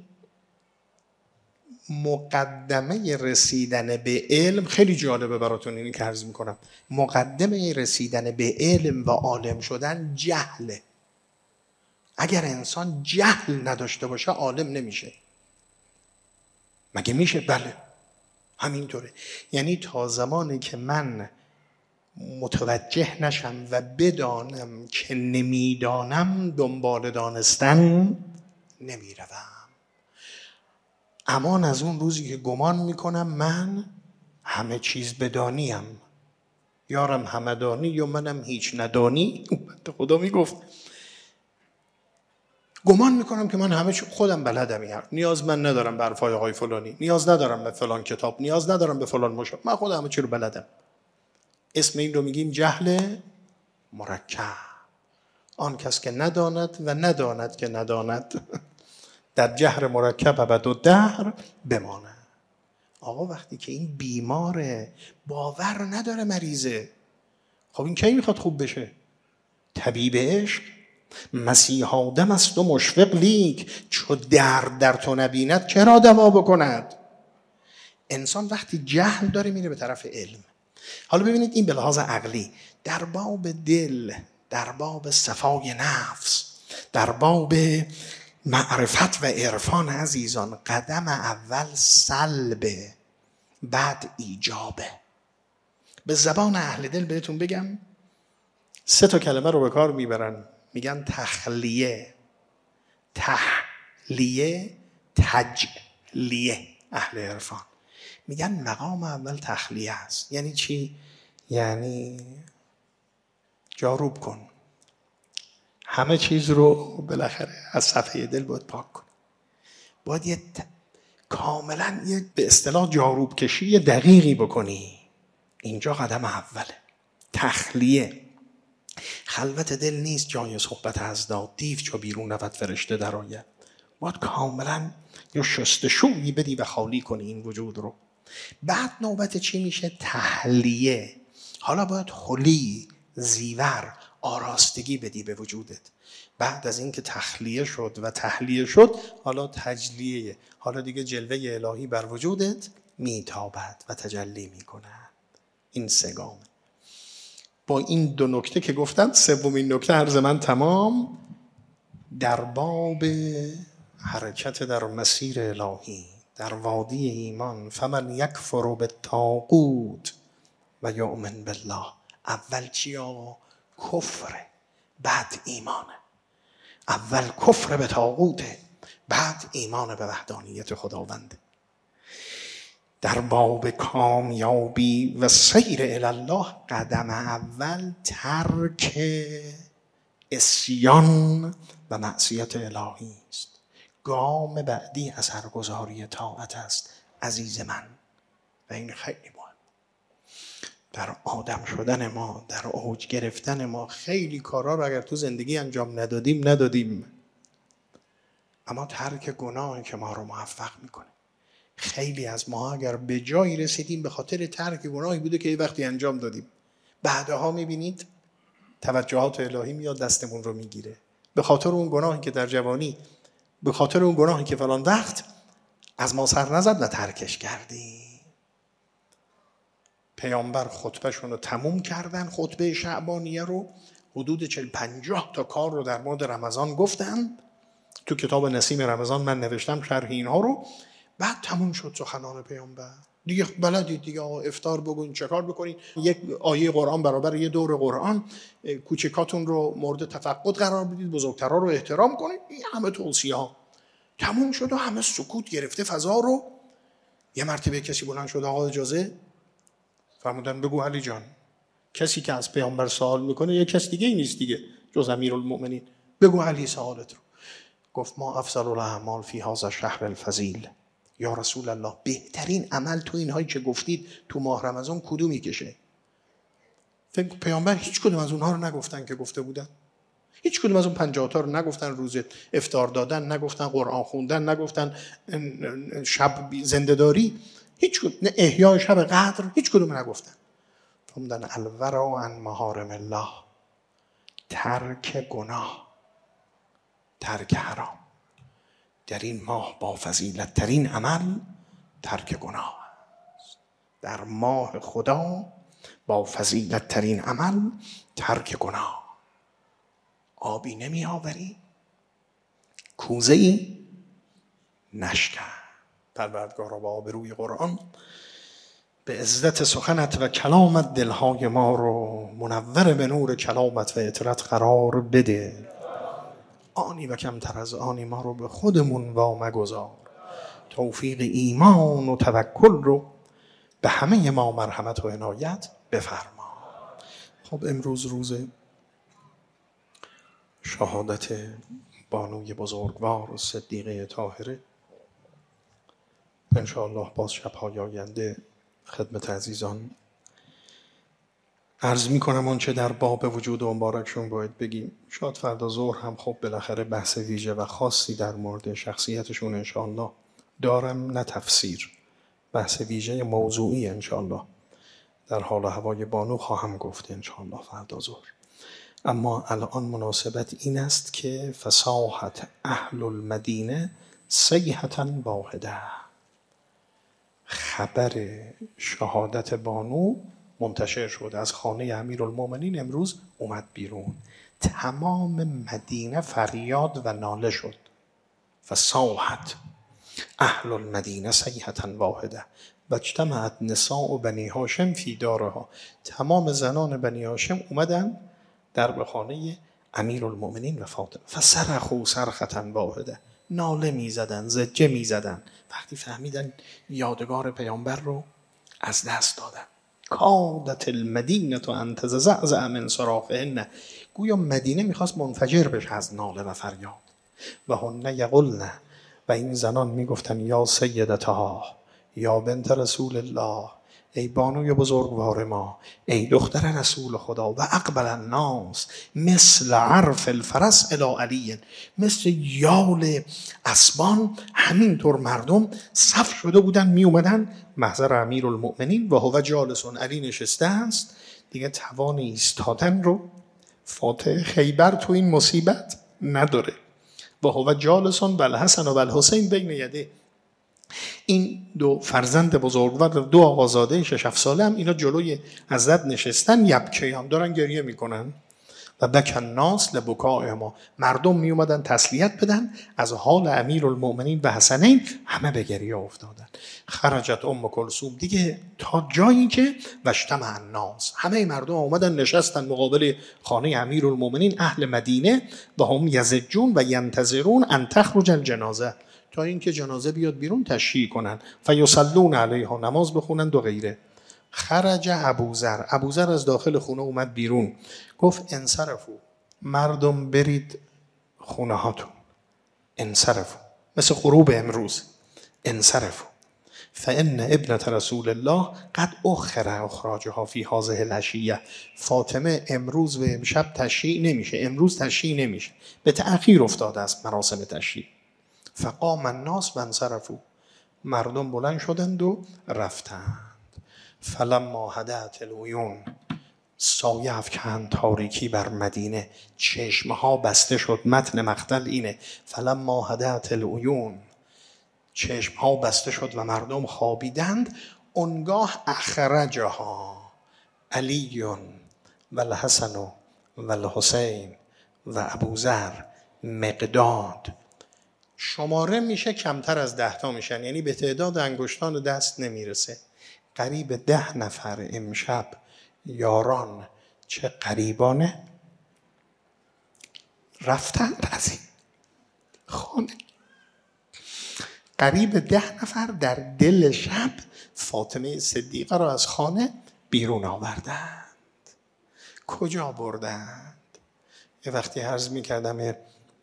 مقدمه رسیدن به علم خیلی جالبه براتون اینی که عرض میکنم. مقدمه رسیدن به علم و عالم شدن جهله. اگر انسان جهل نداشته باشه عالم نمیشه. مگه میشه؟ بله همینطوره. یعنی تا زمانی که من متوجه نشم و بدانم که نمیدانم، دنبال دانستن نمیروم. امان از اون روزی که گمان میکنم من همه چیز بدانیم. یارم همدانی یا منم هیچ ندانی. خدا میگفت گمان میکنم که من همه چی خودم بلدم، نیاز من ندارم به حرفای آقای فلانی، نیاز ندارم به فلان کتاب، نیاز ندارم به فلان مشاور، من خودم همه چی رو بلدم. اسم این رو میگیم جهل مرکب. آن کس که نداند و نداند که نداند در جهل مرکب ابد و دهر بماند. آقا وقتی که این بیماره، باور نداره، مریضه، خب این کی میخواد خوب بشه؟ طبیب عشق مسیح آدم است و مشفق لیک، چو درد در تو نبیند چرا دوا بکند؟ انسان وقتی جهل داره میره به طرف علم. حالا ببینید این به لحاظ عقلی در باب دل، در باب صفای نفس، در باب معرفت و عرفان عزیزان، قدم اول سلبه، بعد ایجابه. به زبان اهل دل بهتون بگم، سه تا کلمه رو به کار میبرن، میگن تخلیه، تحلیه، تجلیه. اهل عرفان میگن مقام اول تخلیه است. یعنی چی؟ یعنی جاروب کن، همه چیز رو بالاخره از صفحه دل باید پاک کن، باید یه ت... کاملا یه به اصطلاح جاروب کشی دقیقی بکنی. اینجا قدم اوله، تخلیه. خلوت دل نیست جای صحبت ازداد، دیو چو بیرون رود فرشته درآید. باید کاملا یا شستشویی بدی و خالی کنی این وجود رو. بعد نوبت چی میشه؟ تحلیه. حالا باید خلی، زیور، آراستگی بدی به وجودت. بعد از این که تخلیه شد و تحلیه شد، حالا تجلیه. حالا دیگه جلوه الهی بر وجودت میتابد و تجلی میکند. این سه گام. با این دو نکته که گفتم، سومین نکته عرض من تمام، در باب حرکت در مسیر الهی در وادی ایمان، فمن یکفر بالطاغوت و یؤمن بالله. اول چی آقا؟ کفر، بعد ایمانه. اول کفر به طاغوته، بعد ایمان به وحدانیت خداونده. در باب کامیابی و سیر الی الله، قدم اول ترک عصیان و معصیت الهی است. گام بعدی اثرگذاری طاعت است عزیز من، و این خیلی مهم. در آدم شدن ما، در اوج گرفتن ما، خیلی کارا رو اگر تو زندگی انجام ندادیم ندادیم، اما ترک گناهی که ما رو موفق میکنه. خیلی از ما اگر به جایی رسیدیم به خاطر ترک گناهی بوده که یه وقتی انجام دادیم، بعدها میبینید توجهات الهی میاد دستمون رو میگیره. به خاطر اون گناهی که در جوانی، به خاطر اون گناهی که فلان وقت از ما سر نزد و ترکش کردی. پیامبر خطبهشون رو تموم کردن، خطبه شعبانیه رو، حدود چهل پنجاه تا کار رو در مورد رمضان گفتن. تو کتاب نسیم رمضان من نوشتم شرح اینها رو. بعد تموم شد سخنان پیامبر. دیگه بلدید دیگه، افطار بگوین، چه کار بکنین، یک آیه قرآن برابر یه دور قرآن، کوچکاتون رو مورد تفقد قرار بدید، بزرگترها رو احترام کنید. این همه توصیه ها تموم شد و همه سکوت گرفته فضا رو. یه مرتبه کسی بلند شد، آقا اجازه؟ فرمودن بگو علی جان، کسی که از پیامبر سوال میکنه یه کس دیگه ای نیست دیگه جز امیرالمؤمنین. بگو علی سوالت رو. گفت ما افضل الاعمال فی هذا الشهر الفضیل. یا رسول الله، بهترین عمل تو اینهایی که گفتید تو ماه رمضان کدومی کشه؟ فکر پیامبر هیچ کدوم از اونها رو نگفتن که گفته بودن. هیچ کدوم از اون پنجاه تا رو نگفتن. روز افطار دادن نگفتن، قرآن خوندن نگفتن، شب زنده‌داری، هیچ کدوم، نه احیای شب قدر، هیچ کدوم نگفتن. فرمودن الورع عن محارم الله، ترک گناه، ترک حرام. در این ماه با فضیلت ترین عمل ترک گناه است. در ماه خدا با فضیلت ترین عمل ترک گناه. آبی نمی آوری، کوزه ای نشکن. پروردگارا با آبروی قرآن به عزت سخنت و کلامت دلهای ما رو منور به نور کلامت و اطرت قرار بده. آنی و کمتر از آنی ما رو به خودمون وا مگذار. توفیق ایمان و توکل رو به همه ما مرحمت و عنایت بفرما. خب امروز روز شهادت بانوی بزرگوار و صدیقه طاهره. انشاءالله باز شب‌های آینده خدمت عزیزان عرض می کنم اون چه در باب وجود و مبارکشون باید بگیم. شاید فردا ظهر هم خب بالاخره بحث ویژه و خاصی در مورد شخصیتشون انشاءالله دارم، نه تفسیر، بحث ویژه موضوعی انشاءالله در حال و هوای بانو خواهم گفت انشاءالله فردا ظهر. اما الان مناسبت این است که فصاحت اهل المدینه صیحة واحده، خبر شهادت بانو منتشر شد از خانه امیرالمومنین، امروز اومد بیرون، تمام مدینه فریاد و ناله شد. فصاحت اهل المدینه صیحة واحده و اجتمعت نساء بنی هاشم فی دارها، تمام زنان بنی هاشم اومدن در خانه امیرالمومنین و فاطمه. فصرخوا صرخة واحده، ناله میزدن، زجه میزدن وقتی فهمیدن یادگار پیامبر رو از دست دادن. کادت المدینه ان تزعزع من صراخهن، گویا مدینه میخواست منفجر بشه از ناله و فریاد. و هن یقولن، و این زنان میگفتن یا سیدتها، یا بنت رسول الله، ای بانوی بزرگوار ما، ای دختر رسول خدا. و اقبل الناس مثل عرف الفرس الی علی، مثل یال اسبان همینطور مردم صف شده بودن می اومدن محضر امیرالمؤمنین. و هو جالس، علی نشسته است دیگه، توان ایستادن رو فاتح خیبر تو این مصیبت نداره. و هو جالس و الحسن و الحسین بین یده، این دو فرزند بزرگوار، دو آقازاده شش هفت ساله هم اینا جلوی حضرت نشستن، یبکیان دارن گریه میکنن. و بک الناس لبکاء ما، مردم می اومدن تسلیت بدن از حال امیرالمؤمنین و حسنین، همه به گریه افتادن. خرجت ام کلثوم، دیگه تا جایی که واجتمع الناس، همه مردم اومدن نشستن مقابل خانه امیرالمؤمنین اهل مدینه و هم یزجون و ینتظرون ان تخرج الجنازه، تا اینکه جنازه بیاد بیرون تشییع کنن. فیصلون علیها، نماز بخونن و غیره. خرج ابوذر، ابوذر از داخل خونه اومد بیرون، گفت انصرفو، مردم برید خونه هاتون. انصرفو مثل غروب امروز، انصرفو فان ابنة رسول الله قد اخر اخراجها فی هذه العشیه، فاطمه امروز و امشب تشییع نمیشه، امروز تشییع نمیشه، به تأخیر افتاده است مراسم تشییع. فقام الناس و انصرفو، مردم بلند شدند و رفتند. فلما هدأت العیون، سایه افکند تاریکی بر مدینه، چشمها بسته شد. متن مقتل اینه، فلما هدأت العیون، چشمها بسته شد و مردم خوابیدند. اونگاه اخرجها علی و الحسن و الحسین و ابوذر، مقداد، شماره میشه کمتر از ده تا میشن، یعنی به تعداد انگشتان دست نمیرسه. قریب ده نفر امشب یاران، چه قریبانه، رفتن از این خانه. قریب ده نفر در دل شب فاطمه صدیقه را از خانه بیرون آوردند. کجا بردند؟ یه وقتی عرض میکردم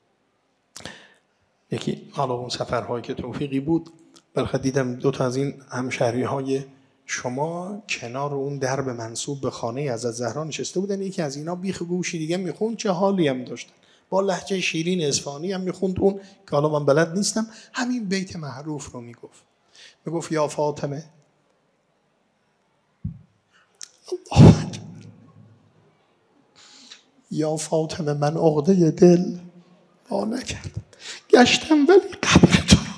یکی، حالا اون سفرهایی که توفیقی بود، بلخه دیدم دو تا از این همشهری های شما کنار اون درب منصوب به خانه حضرت زهرا نشسته بودن. یکی از اینا بیخ گوشی دیگه میخوند، چه حالی هم داشتن، با لهجه شیرین اصفهانی هم میخوند اون که حالا من بلد نیستم، همین بیت معروف رو میگفت. میگفت یا فاطمه، یا فاطمه من عقده دل وا نکردم، گشتم ولی قبر تو رو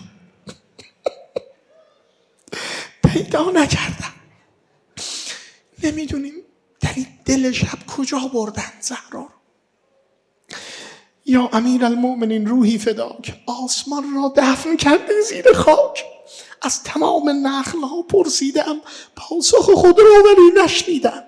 پیدا نکردم. نمیدونیم در این دل شب کجا بردن زهرا رو. یا امیرالمؤمنین روحی فداک، آسمان را دفن کردی زیر خاک، از تمام نخل‌ها پرسیدم پاسخ خود را ولی نشنیدم.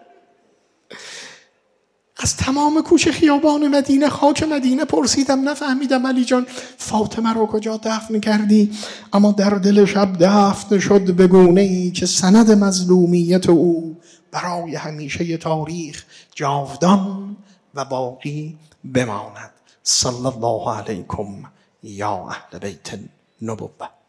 از تمام کوچه خیابان مدینه، خاک مدینه پرسیدم نفهمیدم. علی جان فاطمه رو کجا دفن کردی؟ اما در دل شب دفن شد به گونه‌ای که سند مظلومیت او برای همیشه تاریخ جاودان و باقی بماند. صلی الله علیکم یا اهل بیت النبوة.